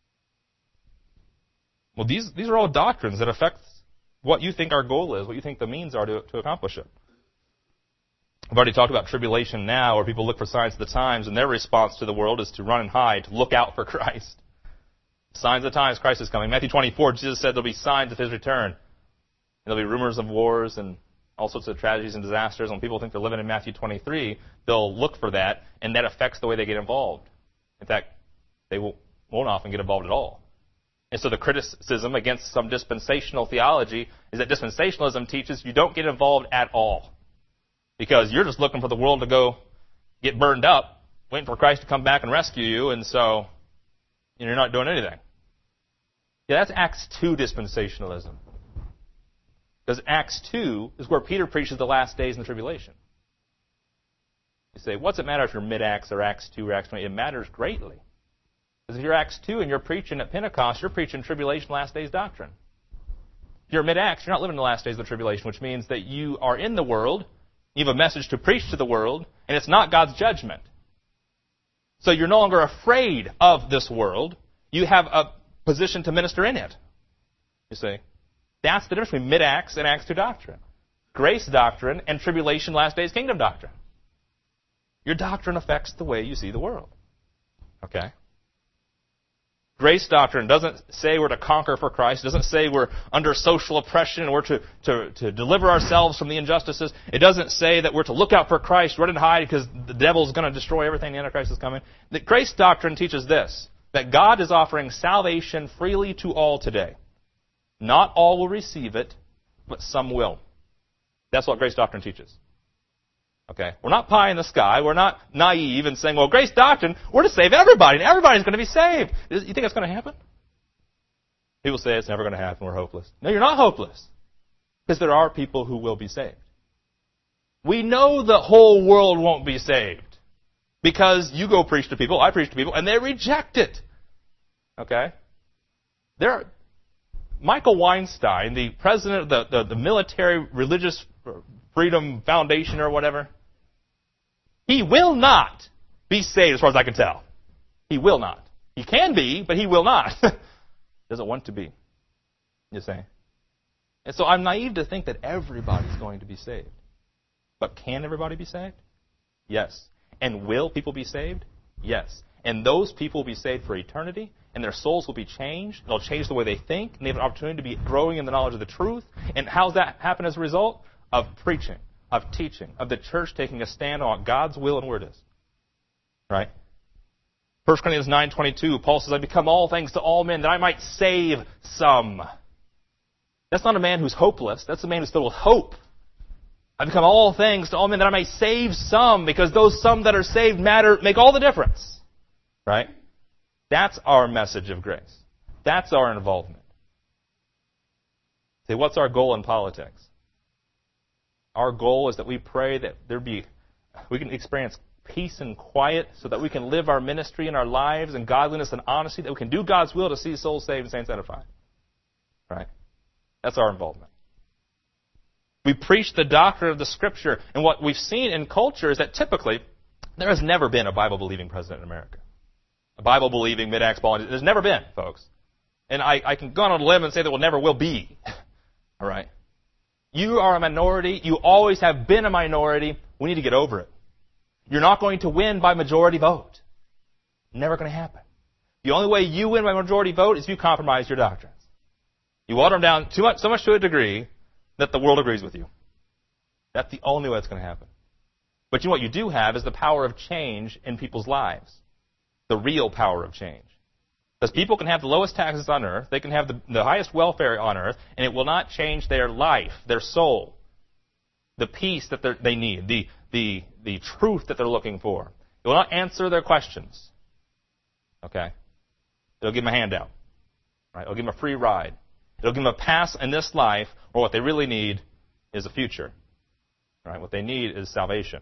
Well, these, these are all doctrines that affect what you think our goal is, what you think the means are to, to accomplish it. I've already talked about tribulation now, where people look for signs of the times, and their response to the world is to run and hide, to look out for Christ. Signs of the times, Christ is coming. Matthew twenty-four, Jesus said there'll be signs of his return. And there'll be rumors of wars and all sorts of tragedies and disasters. When people think they're living in Matthew twenty-three, they'll look for that, and that affects the way they get involved. In fact, they won't often get involved at all. And so the criticism against some dispensational theology is that dispensationalism teaches you don't get involved at all. Because you're just looking for the world to go get burned up, waiting for Christ to come back and rescue you, and so and you're not doing anything. Yeah, that's Acts two dispensationalism. Because Acts two is where Peter preaches the last days and the tribulation. You say, what's it matter if you're mid-Acts or Acts two or Acts twenty? It matters greatly. Because if you're Acts two and you're preaching at Pentecost, you're preaching tribulation, last days doctrine. If you're mid-Acts, you're not living in the last days of the tribulation, which means that you are in the world, you have a message to preach to the world, and it's not God's judgment. So you're no longer afraid of this world. You have a position to minister in it. You see? That's the difference between mid-Acts and Acts two doctrine. Grace doctrine and tribulation, last days kingdom doctrine. Your doctrine affects the way you see the world. Okay? Grace doctrine doesn't say we're to conquer for Christ. It doesn't say we're under social oppression and we're to, to, to deliver ourselves from the injustices. It doesn't say that we're to look out for Christ, run and hide because the devil's going to destroy everything. The Antichrist is coming. The grace doctrine teaches this, that God is offering salvation freely to all today. Not all will receive it, but some will. That's what grace doctrine teaches. Okay? We're not pie in the sky. We're not naive and saying, well, grace doctrine, we're to save everybody, and everybody's going to be saved. You think that's going to happen? People say it's never going to happen. We're hopeless. No, you're not hopeless. Because there are people who will be saved. We know the whole world won't be saved. Because you go preach to people, I preach to people, and they reject it. Okay? There are, Michael Weinstein, the president of the, the, the Military Religious Freedom Foundation or whatever, he will not be saved as far as I can tell. He will not. He can be, but he will not. Doesn't want to be. You see? And so I'm naive to think that everybody's going to be saved. But can everybody be saved? Yes. And will people be saved? Yes. And those people will be saved for eternity, and their souls will be changed. They'll change the way they think, and they have an opportunity to be growing in the knowledge of the truth. And how does that happen as a result? Of preaching, of teaching, of the church taking a stand on God's will and where it is. Right? First Corinthians nine twenty-two, Paul says, I become all things to all men that I might save some. That's not a man who's hopeless. That's a man who's filled with hope. I become all things to all men that I may save some, because those some that are saved matter, make all the difference. Right? That's our message of grace. That's our involvement. Say, what's our goal in politics? Our goal is that we pray that there be, we can experience peace and quiet so that we can live our ministry and our lives in godliness and honesty, that we can do God's will to see souls saved and saints edified. Right? That's our involvement. We preach the doctrine of the Scripture, and what we've seen in culture is that typically there has never been a Bible-believing president in America. A Bible-believing mid-Acts Paul. There's never been, folks. And I, I can go on a limb and say there will never will be. All right? You are a minority. You always have been a minority. We need to get over it. You're not going to win by majority vote. Never going to happen. The only way you win by majority vote is if you compromise your doctrines. You water them down too much, so much to a degree that the world agrees with you. That's the only way it's going to happen. But you know what you do have is the power of change in people's lives. The real power of change. Because people can have the lowest taxes on earth, they can have the, the highest welfare on earth, and it will not change their life, their soul, the peace that they need, the, the, the truth that they're looking for. It will not answer their questions. Okay? It'll give them a handout. Right? It'll give them a free ride. It'll give them a pass in this life, or what they really need is a future. Right? What they need is salvation.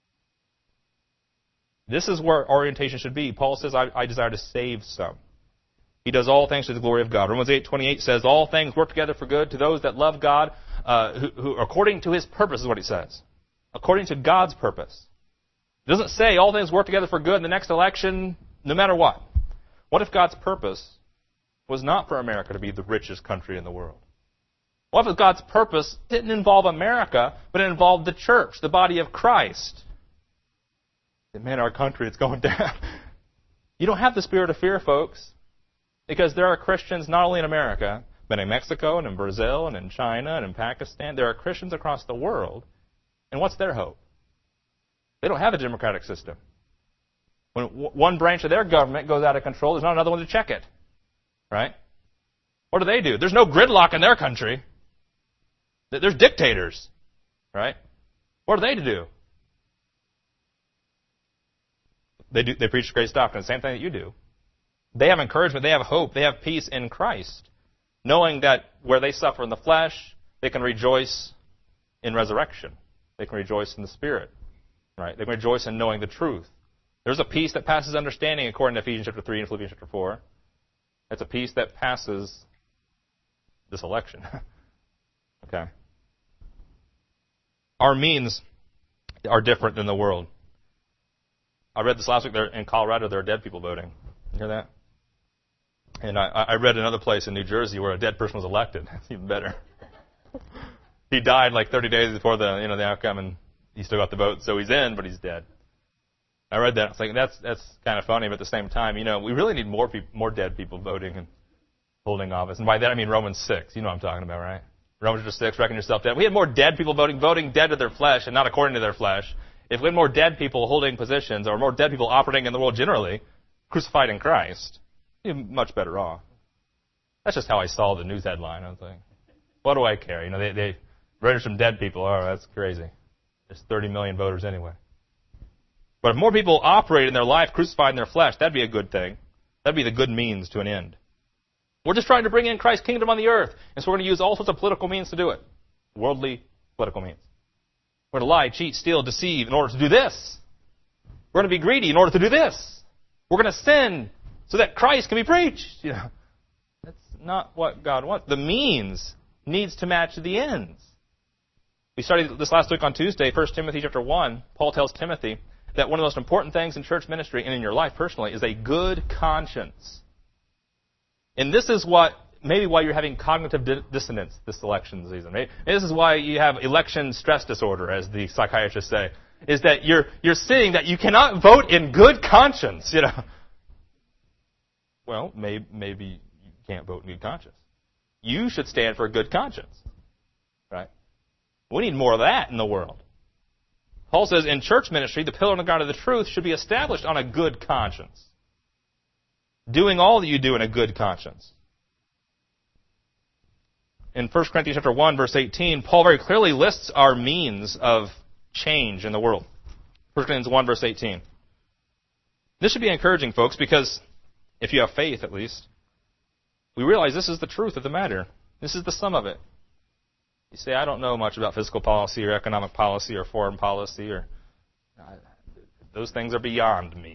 This is where orientation should be. Paul says, I, I desire to save some. He does all things to the glory of God. Romans eight twenty-eight says, all things work together for good to those that love God, uh, who, who according to His purpose is what he says. According to God's purpose. It doesn't say all things work together for good in the next election, no matter what. What if God's purpose was not for America to be the richest country in the world? What if God's purpose didn't involve America, but it involved the church, the body of Christ? Man, our country, it's going down. You don't have the spirit of fear, folks. Because there are Christians not only in America, but in Mexico and in Brazil and in China and in Pakistan. There are Christians across the world. And what's their hope? They don't have a democratic system. When one branch of their government goes out of control, there's not another one to check it. Right? What do they do? There's no gridlock in their country. There's dictators. Right? What are they to do? They do, they preach grace doctrine, the same thing that you do. They have encouragement. They have hope. They have peace in Christ, knowing that where they suffer in the flesh, they can rejoice in resurrection. They can rejoice in the Spirit. Right? They can rejoice in knowing the truth. There's a peace that passes understanding, according to Ephesians chapter three and Philippians chapter four. It's a peace that passes this election. Okay. Our means are different than the world. I read this last week. There in Colorado, there are dead people voting. You hear that? And I, I read another place in New Jersey where a dead person was elected. That's even better. He died like thirty days before the you know the outcome, and he still got the vote, so he's in, but he's dead. I read that. I was thinking that's that's kind of funny, but at the same time, you know, we really need more people, more dead people voting and holding office. And by that I mean Romans six. You know what I'm talking about, right? Romans chapter six, reckon yourself dead. We had more dead people voting, voting dead to their flesh and not according to their flesh. If we had more dead people holding positions, or more dead people operating in the world generally, crucified in Christ, you'd be much better off. That's just how I saw the news headline. I was like, what do I care? You know, they they registered some dead people. Oh, that's crazy. There's thirty million voters anyway. But if more people operate in their life crucified in their flesh, that'd be a good thing. That'd be the good means to an end. We're just trying to bring in Christ's kingdom on the earth, and so we're going to use all sorts of political means to do it. Worldly political means. We're going to lie, cheat, steal, deceive in order to do this. We're going to be greedy in order to do this. We're going to sin so that Christ can be preached. You know, that's not what God wants. The means needs to match the ends. We studied this last week on Tuesday, First Timothy chapter one. Paul tells Timothy that one of the most important things in church ministry and in your life personally is a good conscience. And this is what, maybe why you're having cognitive di- dissonance this election season. Maybe this is why you have election stress disorder, as the psychiatrists say, is that you're you're seeing that you cannot vote in good conscience. You know. Well, maybe, maybe you can't vote in good conscience. You should stand for a good conscience, right? We need more of that in the world. Paul says in church ministry, the pillar and the ground of the truth should be established on a good conscience. Doing all that you do in a good conscience. In First Corinthians chapter one, verse eighteen, Paul very clearly lists our means of change in the world. First Corinthians one, verse eighteen. This should be encouraging, folks, because if you have faith, at least, we realize this is the truth of the matter. This is the sum of it. You say, I don't know much about fiscal policy or economic policy or foreign policy, or uh, those things are beyond me.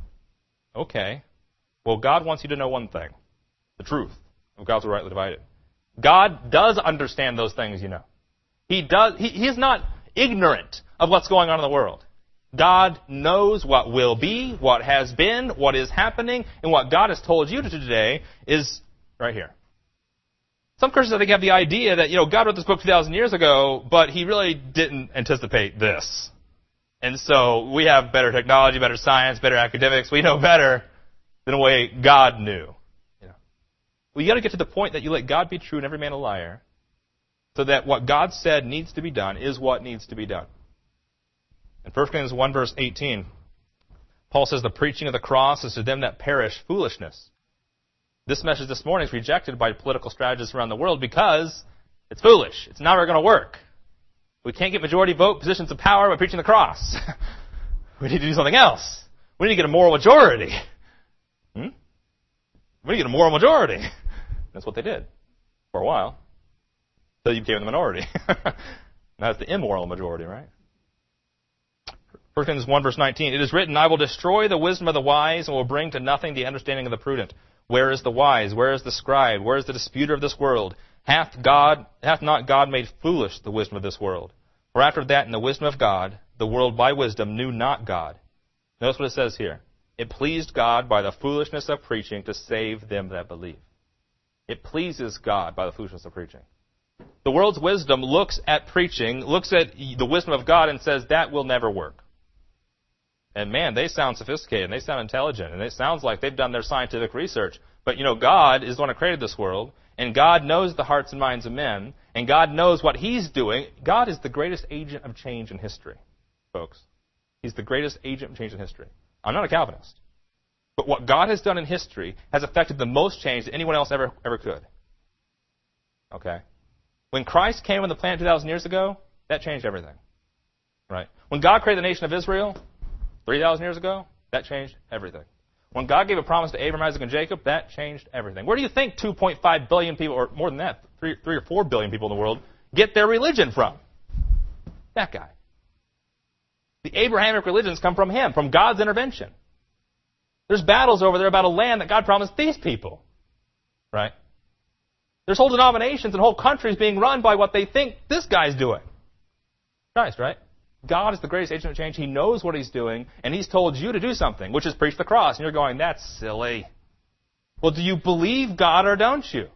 Okay. Well, God wants you to know one thing, the truth of God's will rightly divided. God does understand those things, you know. He does. He, he is not ignorant of what's going on in the world. God knows what will be, what has been, what is happening, and what God has told you to do today is right here. Some Christians, I think, have the idea that, you know, God wrote this book two thousand years ago, but He really didn't anticipate this. And so we have better technology, better science, better academics. We know better than the way God knew. You know. Well, you got to get to the point that you let God be true and every man a liar, so that what God said needs to be done is what needs to be done. In First Corinthians one, verse eighteen, Paul says, the preaching of the cross is to them that perish foolishness. This message this morning is rejected by political strategists around the world because it's foolish. It's never going to work. We can't get majority vote positions of power by preaching the cross. We need to do something else. We need to get a moral majority. Hmm? We need to get a moral majority. That's what they did for a while. So you became the minority. Now it's the immoral majority, right? First Corinthians one, verse nineteen, it is written, I will destroy the wisdom of the wise and will bring to nothing the understanding of the prudent. Where is the wise? Where is the scribe? Where is the disputer of this world? Hath God, hath not God made foolish the wisdom of this world? For after that, in the wisdom of God, the world by wisdom knew not God. Notice what it says here. It pleased God by the foolishness of preaching to save them that believe. It pleases God by the foolishness of preaching. The world's wisdom looks at preaching, looks at the wisdom of God and says that will never work. And man, they sound sophisticated, and they sound intelligent, and it sounds like they've done their scientific research. But, you know, God is the one who created this world, and God knows the hearts and minds of men, and God knows what He's doing. God is the greatest agent of change in history, folks. He's the greatest agent of change in history. I'm not a Calvinist. But what God has done in history has affected the most change that anyone else ever, ever could. Okay? When Christ came on the planet two thousand years ago, that changed everything. Right? When God created the nation of Israel three thousand years ago, that changed everything. When God gave a promise to Abraham, Isaac, and Jacob, that changed everything. Where do you think two point five billion people, or more than that, three, three or four billion people in the world, get their religion from? That guy. The Abrahamic religions come from him, from God's intervention. There's battles over there about a land that God promised these people. Right? There's whole denominations and whole countries being run by what they think this guy's doing. Christ, right? God is the greatest agent of change. He knows what He's doing, and He's told you to do something, which is preach the cross. And you're going, that's silly. Well, do you believe God or don't you?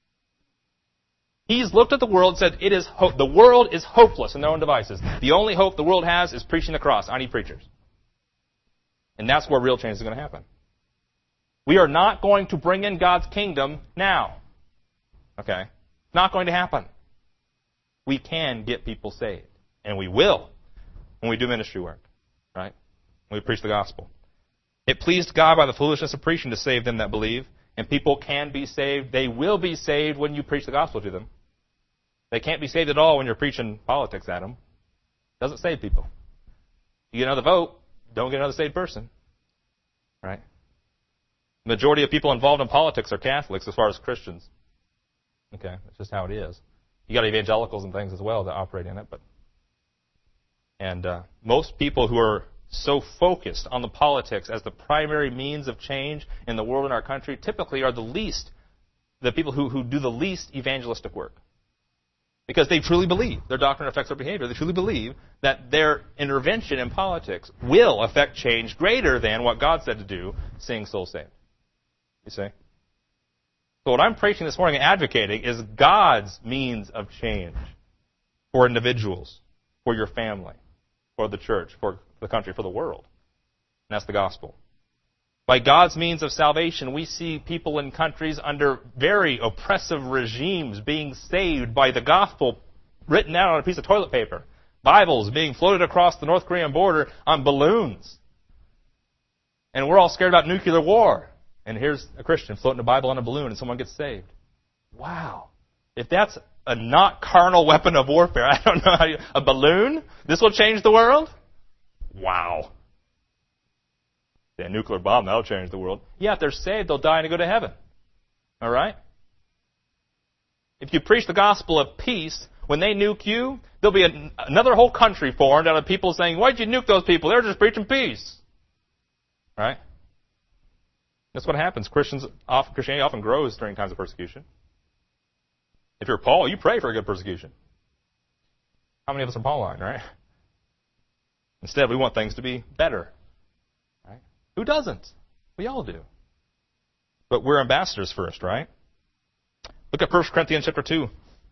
He's looked at the world and said, "It is ho- the world is hopeless in their own devices. The only hope the world has is preaching the cross. I need preachers." And that's where real change is going to happen. We are not going to bring in God's kingdom now. Okay? It's not going to happen. We can get people saved. And we will when we do ministry work. Right? When we preach the gospel. It pleased God by the foolishness of preaching to save them that believe. And people can be saved. They will be saved when you preach the gospel to them. They can't be saved at all when you're preaching politics at them. It doesn't save people. You get another vote, don't get another saved person. Right? The majority of people involved in politics are Catholics as far as Christians. Okay, that's just how it is. You got evangelicals and things as well that operate in it, but and uh, most people who are so focused on the politics as the primary means of change in the world and our country typically are the least, the people who, who do the least evangelistic work. Because they truly believe, their doctrine affects their behavior, they truly believe that their intervention in politics will affect change greater than what God said to do, seeing souls saved. You see? So what I'm preaching this morning and advocating is God's means of change for individuals, for your family, for the church, for the country, for the world. And that's the gospel. By God's means of salvation, we see people in countries under very oppressive regimes being saved by the gospel written out on a piece of toilet paper. Bibles being floated across the North Korean border on balloons. And we're all scared about nuclear war. And here's a Christian floating a Bible on a balloon and someone gets saved. Wow. If that's a not carnal weapon of warfare, I don't know how you... A balloon? This will change the world? Wow. Yeah, nuclear bomb, that'll change the world. Yeah, if they're saved, they'll die and go to heaven. All right? If you preach the gospel of peace, when they nuke you, there'll be a, another whole country formed out of people saying, "Why'd you nuke those people? They're just preaching peace." Right? That's what happens. Christians often, Christianity often grows during times of persecution. If you're Paul, you pray for a good persecution. How many of us are Pauline, right? Instead, we want things to be better. Right? Who doesn't? We all do. But we're ambassadors first, right? Look at First Corinthians chapter two.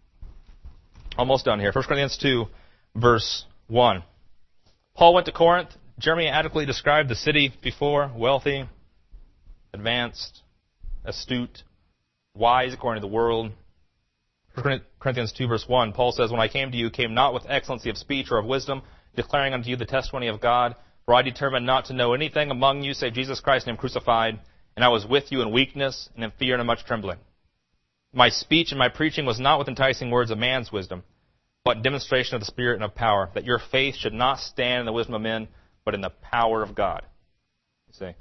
Almost done here. First Corinthians two, verse one. Paul went to Corinth. Jeremy adequately described the city before. Wealthy, advanced, astute, wise according to the world. First Corinthians two, verse one, Paul says, "When I came to you, came not with excellency of speech or of wisdom, declaring unto you the testimony of God. For I determined not to know anything among you save Jesus Christ and Him crucified. And I was with you in weakness and in fear and in much trembling. My speech and my preaching was not with enticing words of man's wisdom, but in demonstration of the Spirit and of power, that your faith should not stand in the wisdom of men, but in the power of God." You see?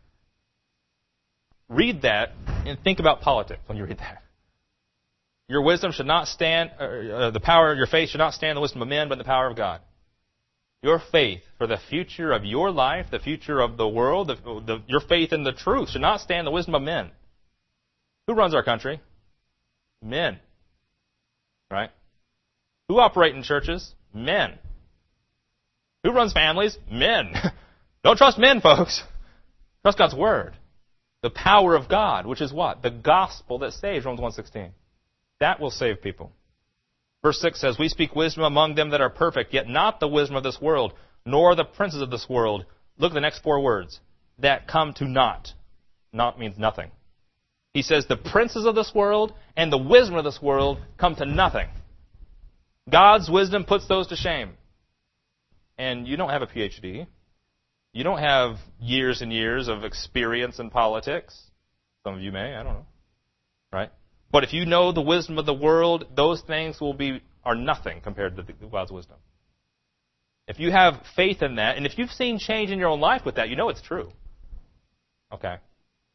Read that and think about politics when you read that. Your wisdom should not stand, uh, the power of your faith should not stand in the wisdom of men, but in the power of God. Your faith for the future of your life, the future of the world, the, the, your faith in the truth should not stand in the wisdom of men. Who runs our country? Men. Right? Who operate in churches? Men. Who runs families? Men. Don't trust men, folks. Trust God's Word. The power of God, which is what? The gospel that saves, Romans one sixteen. That will save people. Verse six says, "We speak wisdom among them that are perfect, yet not the wisdom of this world, nor the princes of this world." Look at the next four words. "That come to naught." Naught means nothing. He says the princes of this world and the wisdom of this world come to nothing. God's wisdom puts those to shame. And you don't have a P H D. You don't have years and years of experience in politics. Some of you may, I don't know. Right? But if you know the wisdom of the world, those things will be are nothing compared to God's wisdom. If you have faith in that, and if you've seen change in your own life with that, you know it's true. Okay?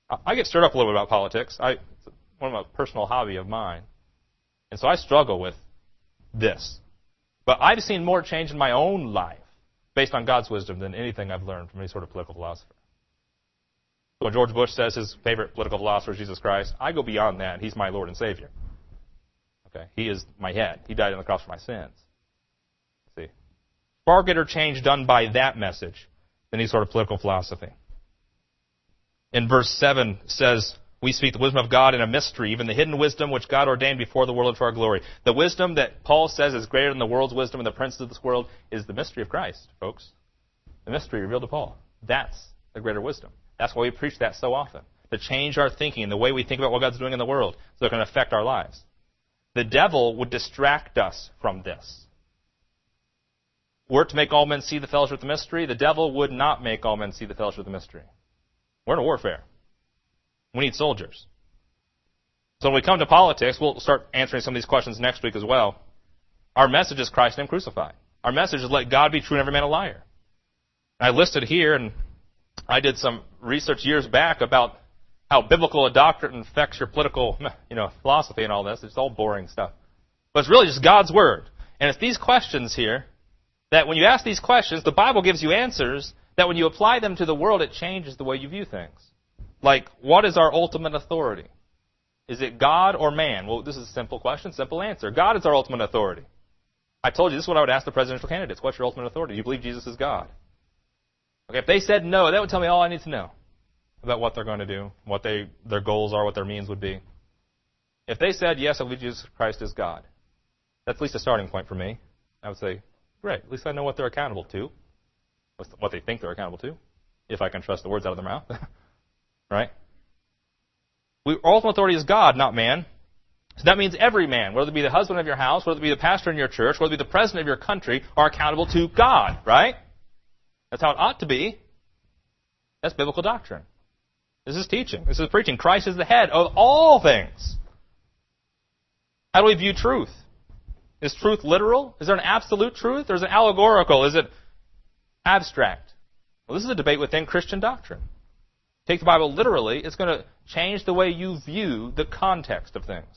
I get stirred up a little bit about politics. I, it's one of my personal hobby of mine. And so I struggle with this. But I've seen more change in my own life based on God's wisdom than anything I've learned from any sort of political philosopher. When George Bush says his favorite political philosopher is Jesus Christ, I go beyond that. He's my Lord and Savior. Okay, He is my head. He died on the cross for my sins. See, far greater change done by that message than any sort of political philosophy. In verse seven says, we speak the wisdom of God in a mystery, even the hidden wisdom which God ordained before the world for our glory. The wisdom that Paul says is greater than the world's wisdom and the princes of this world is the mystery of Christ, folks. The mystery revealed to Paul. That's the greater wisdom. That's why we preach that so often. To change our thinking and the way we think about what God's doing in the world so it can affect our lives. The devil would distract us from this. Were it to make all men see the fellowship of the mystery, the devil would not make all men see the fellowship of the mystery. We're in a warfare. We need soldiers. So when we come to politics, we'll start answering some of these questions next week as well. Our message is Christ and Him crucified. Our message is let God be true and every man a liar. I listed here, and I did some research years back about how biblical a doctrine affects your political, you know, philosophy and all this. It's all boring stuff. But it's really just God's Word. And it's these questions here that when you ask these questions, the Bible gives you answers that when you apply them to the world, it changes the way you view things. Like, what is our ultimate authority? Is it God or man? Well, this is a simple question, simple answer. God is our ultimate authority. I told you this is what I would ask the presidential candidates. What's your ultimate authority? Do you believe Jesus is God? Okay, if they said no, that would tell me all I need to know about what they're going to do, what they their goals are, what their means would be. If they said, yes, I believe Jesus Christ is God, that's at least a starting point for me. I would say, great, at least I know what they're accountable to, what they think they're accountable to, if I can trust the words out of their mouth. Right? We, our ultimate authority is God, not man. So that means every man, whether it be the husband of your house, whether it be the pastor in your church, whether it be the president of your country, are accountable to God, right? That's how it ought to be. That's biblical doctrine. This is teaching. This is preaching. Christ is the head of all things. How do we view truth? Is truth literal? Is there an absolute truth? Or is it allegorical? Is it abstract? Well, this is a debate within Christian doctrine. Take the Bible literally, it's going to change the way you view the context of things.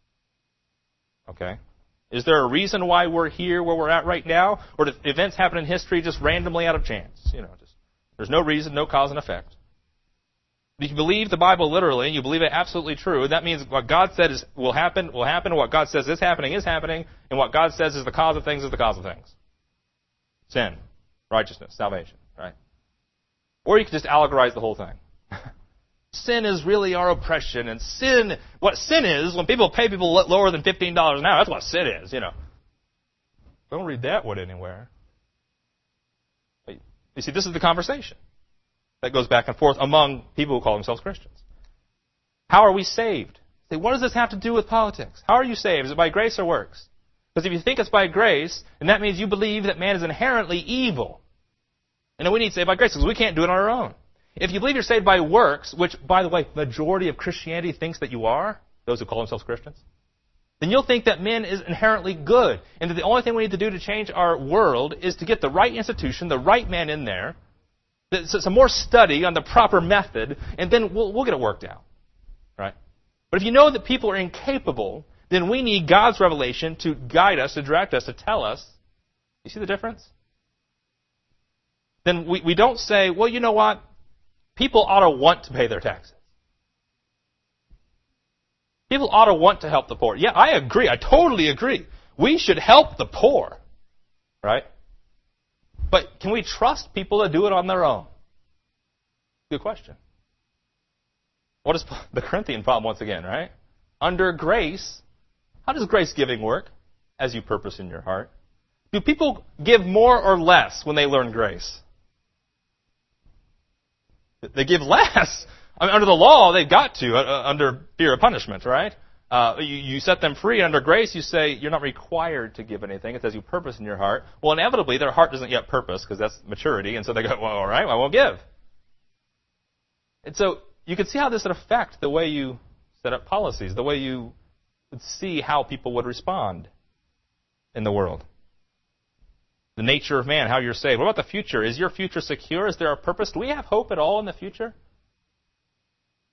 Okay? Is there a reason why we're here where we're at right now? Or do events happen in history just randomly out of chance? You know, just there's no reason, no cause and effect. If you believe the Bible literally, and you believe it absolutely true, that means what God said is will happen, will happen, and what God says is happening is happening, and what God says is the cause of things is the cause of things. Sin, righteousness, salvation, right? Or you can just allegorize the whole thing. Sin is really our oppression, and sin, what sin is, when people pay people lower than fifteen dollars an hour, that's what sin is, you know. Don't read that one anywhere. You see, this is the conversation that goes back and forth among people who call themselves Christians. How are we saved? See, what does this have to do with politics? How are you saved? Is it by grace or works? Because if you think it's by grace, then that means you believe that man is inherently evil. And we need saved by grace because we can't do it on our own. If you believe you're saved by works, which, by the way, majority of Christianity thinks that you are, those who call themselves Christians, then you'll think that man is inherently good, and that the only thing we need to do to change our world is to get the right institution, the right man in there, some more study on the proper method, and then we'll, we'll get it worked out. Right? But if you know that people are incapable, then we need God's revelation to guide us, to direct us, to tell us. You see the difference? Then we, we don't say, well, you know what? People ought to want to pay their taxes. People ought to want to help the poor. Yeah, I agree. I totally agree. We should help the poor. Right? But can we trust people to do it on their own? Good question. What is the Corinthian problem once again, right? Under grace, how does grace giving work? As you purpose in your heart. Do people give more or less when they learn grace? They give less. I mean, under the law, they've got to, uh, under fear of punishment, right? Uh, you, you set them free. Under grace, you say you're not required to give anything. It says you purpose in your heart. Well, inevitably, their heart doesn't yet purpose because that's maturity. And so they go, well, all right, well, I won't give. And so you can see how this would affect the way you set up policies, the way you would see how people would respond in the world. The nature of man, how you're saved. What about the future? Is your future secure? Is there a purpose? Do we have hope at all in the future?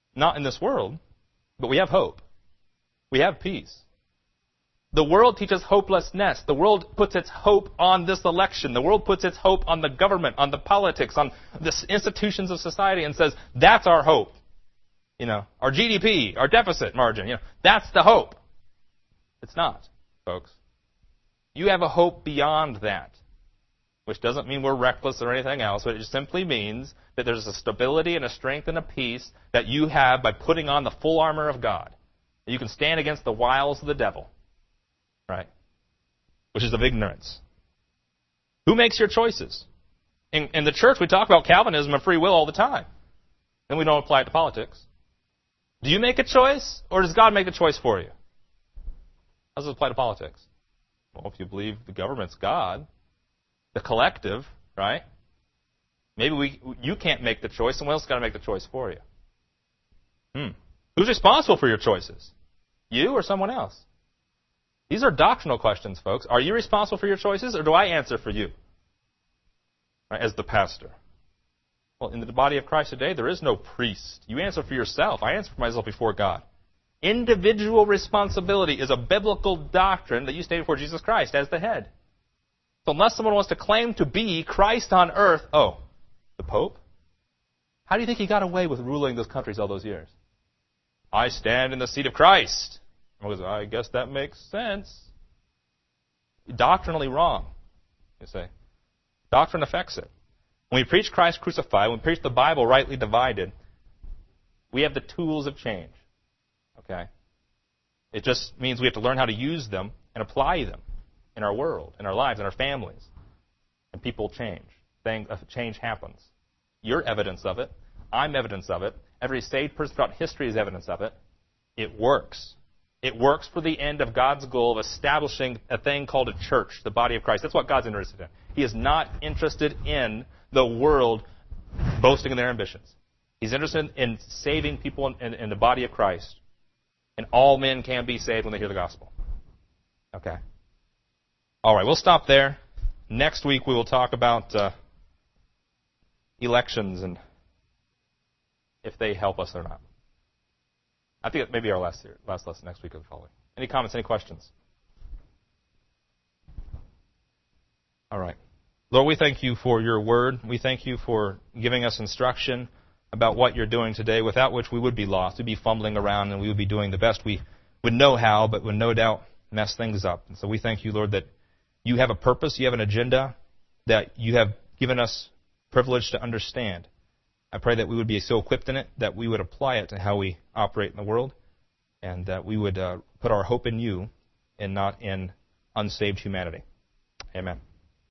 not in this world, but we have hope. We have peace. The world teaches hopelessness. The world puts its hope on this election. The world puts its hope on the government, on the politics, on the institutions of society, and says, that's our hope. You know, our G D P, our deficit margin, you know, that's the hope. It's not, folks. You have a hope beyond that, which doesn't mean we're reckless or anything else, but it just simply means that there's a stability and a strength and a peace that you have by putting on the full armor of God. You can stand against the wiles of the devil, right? Which is of ignorance. Who makes your choices? In, in the church, we talk about Calvinism and free will all the time. Then we don't apply it to politics. Do you make a choice, or does God make a choice for you? How does it apply to politics? Well, if you believe the government's God, the collective, right? Maybe we you can't make the choice, someone else has got to make the choice for you. Hmm. Who's responsible for your choices? You or someone else? These are doctrinal questions, folks. Are you responsible for your choices, or do I answer for you? Right, as the pastor. Well, in the body of Christ today, there is no priest. You answer for yourself. I answer for myself before God. Individual responsibility is a biblical doctrine that you stand before Jesus Christ as the head. So unless someone wants to claim to be Christ on earth, oh, the Pope? How do you think he got away with ruling those countries all those years? I stand in the seat of Christ. Goes, I guess that makes sense. Doctrinally wrong, you say. Doctrine affects it. When we preach Christ crucified, when we preach the Bible rightly divided, we have the tools of change. Okay? It just means we have to learn how to use them and apply them in our world, in our lives, in our families. And people change. Things, change happens. You're evidence of it. I'm evidence of it. Every saved person throughout history is evidence of it. It works. It works for the end of God's goal of establishing a thing called a church, the body of Christ. That's what God's interested in. He is not interested in the world boasting in their ambitions. He's interested in saving people in, in, in the body of Christ. And all men can be saved when they hear the gospel. Okay. All right, we'll stop there. Next week we will talk about uh, elections and if they help us or not. I think it may be our last last lesson next week or the following. Any comments, any questions? All right. Lord, we thank you for your word. We thank you for giving us instruction about what you're doing today, without which we would be lost. We'd be fumbling around and we would be doing the best we would know how, but would no doubt mess things up. And so we thank you, Lord, that you have a purpose, you have an agenda that you have given us privilege to understand. I pray that we would be so equipped in it that we would apply it to how we operate in the world, and that we would uh, put our hope in you and not in unsaved humanity. Amen.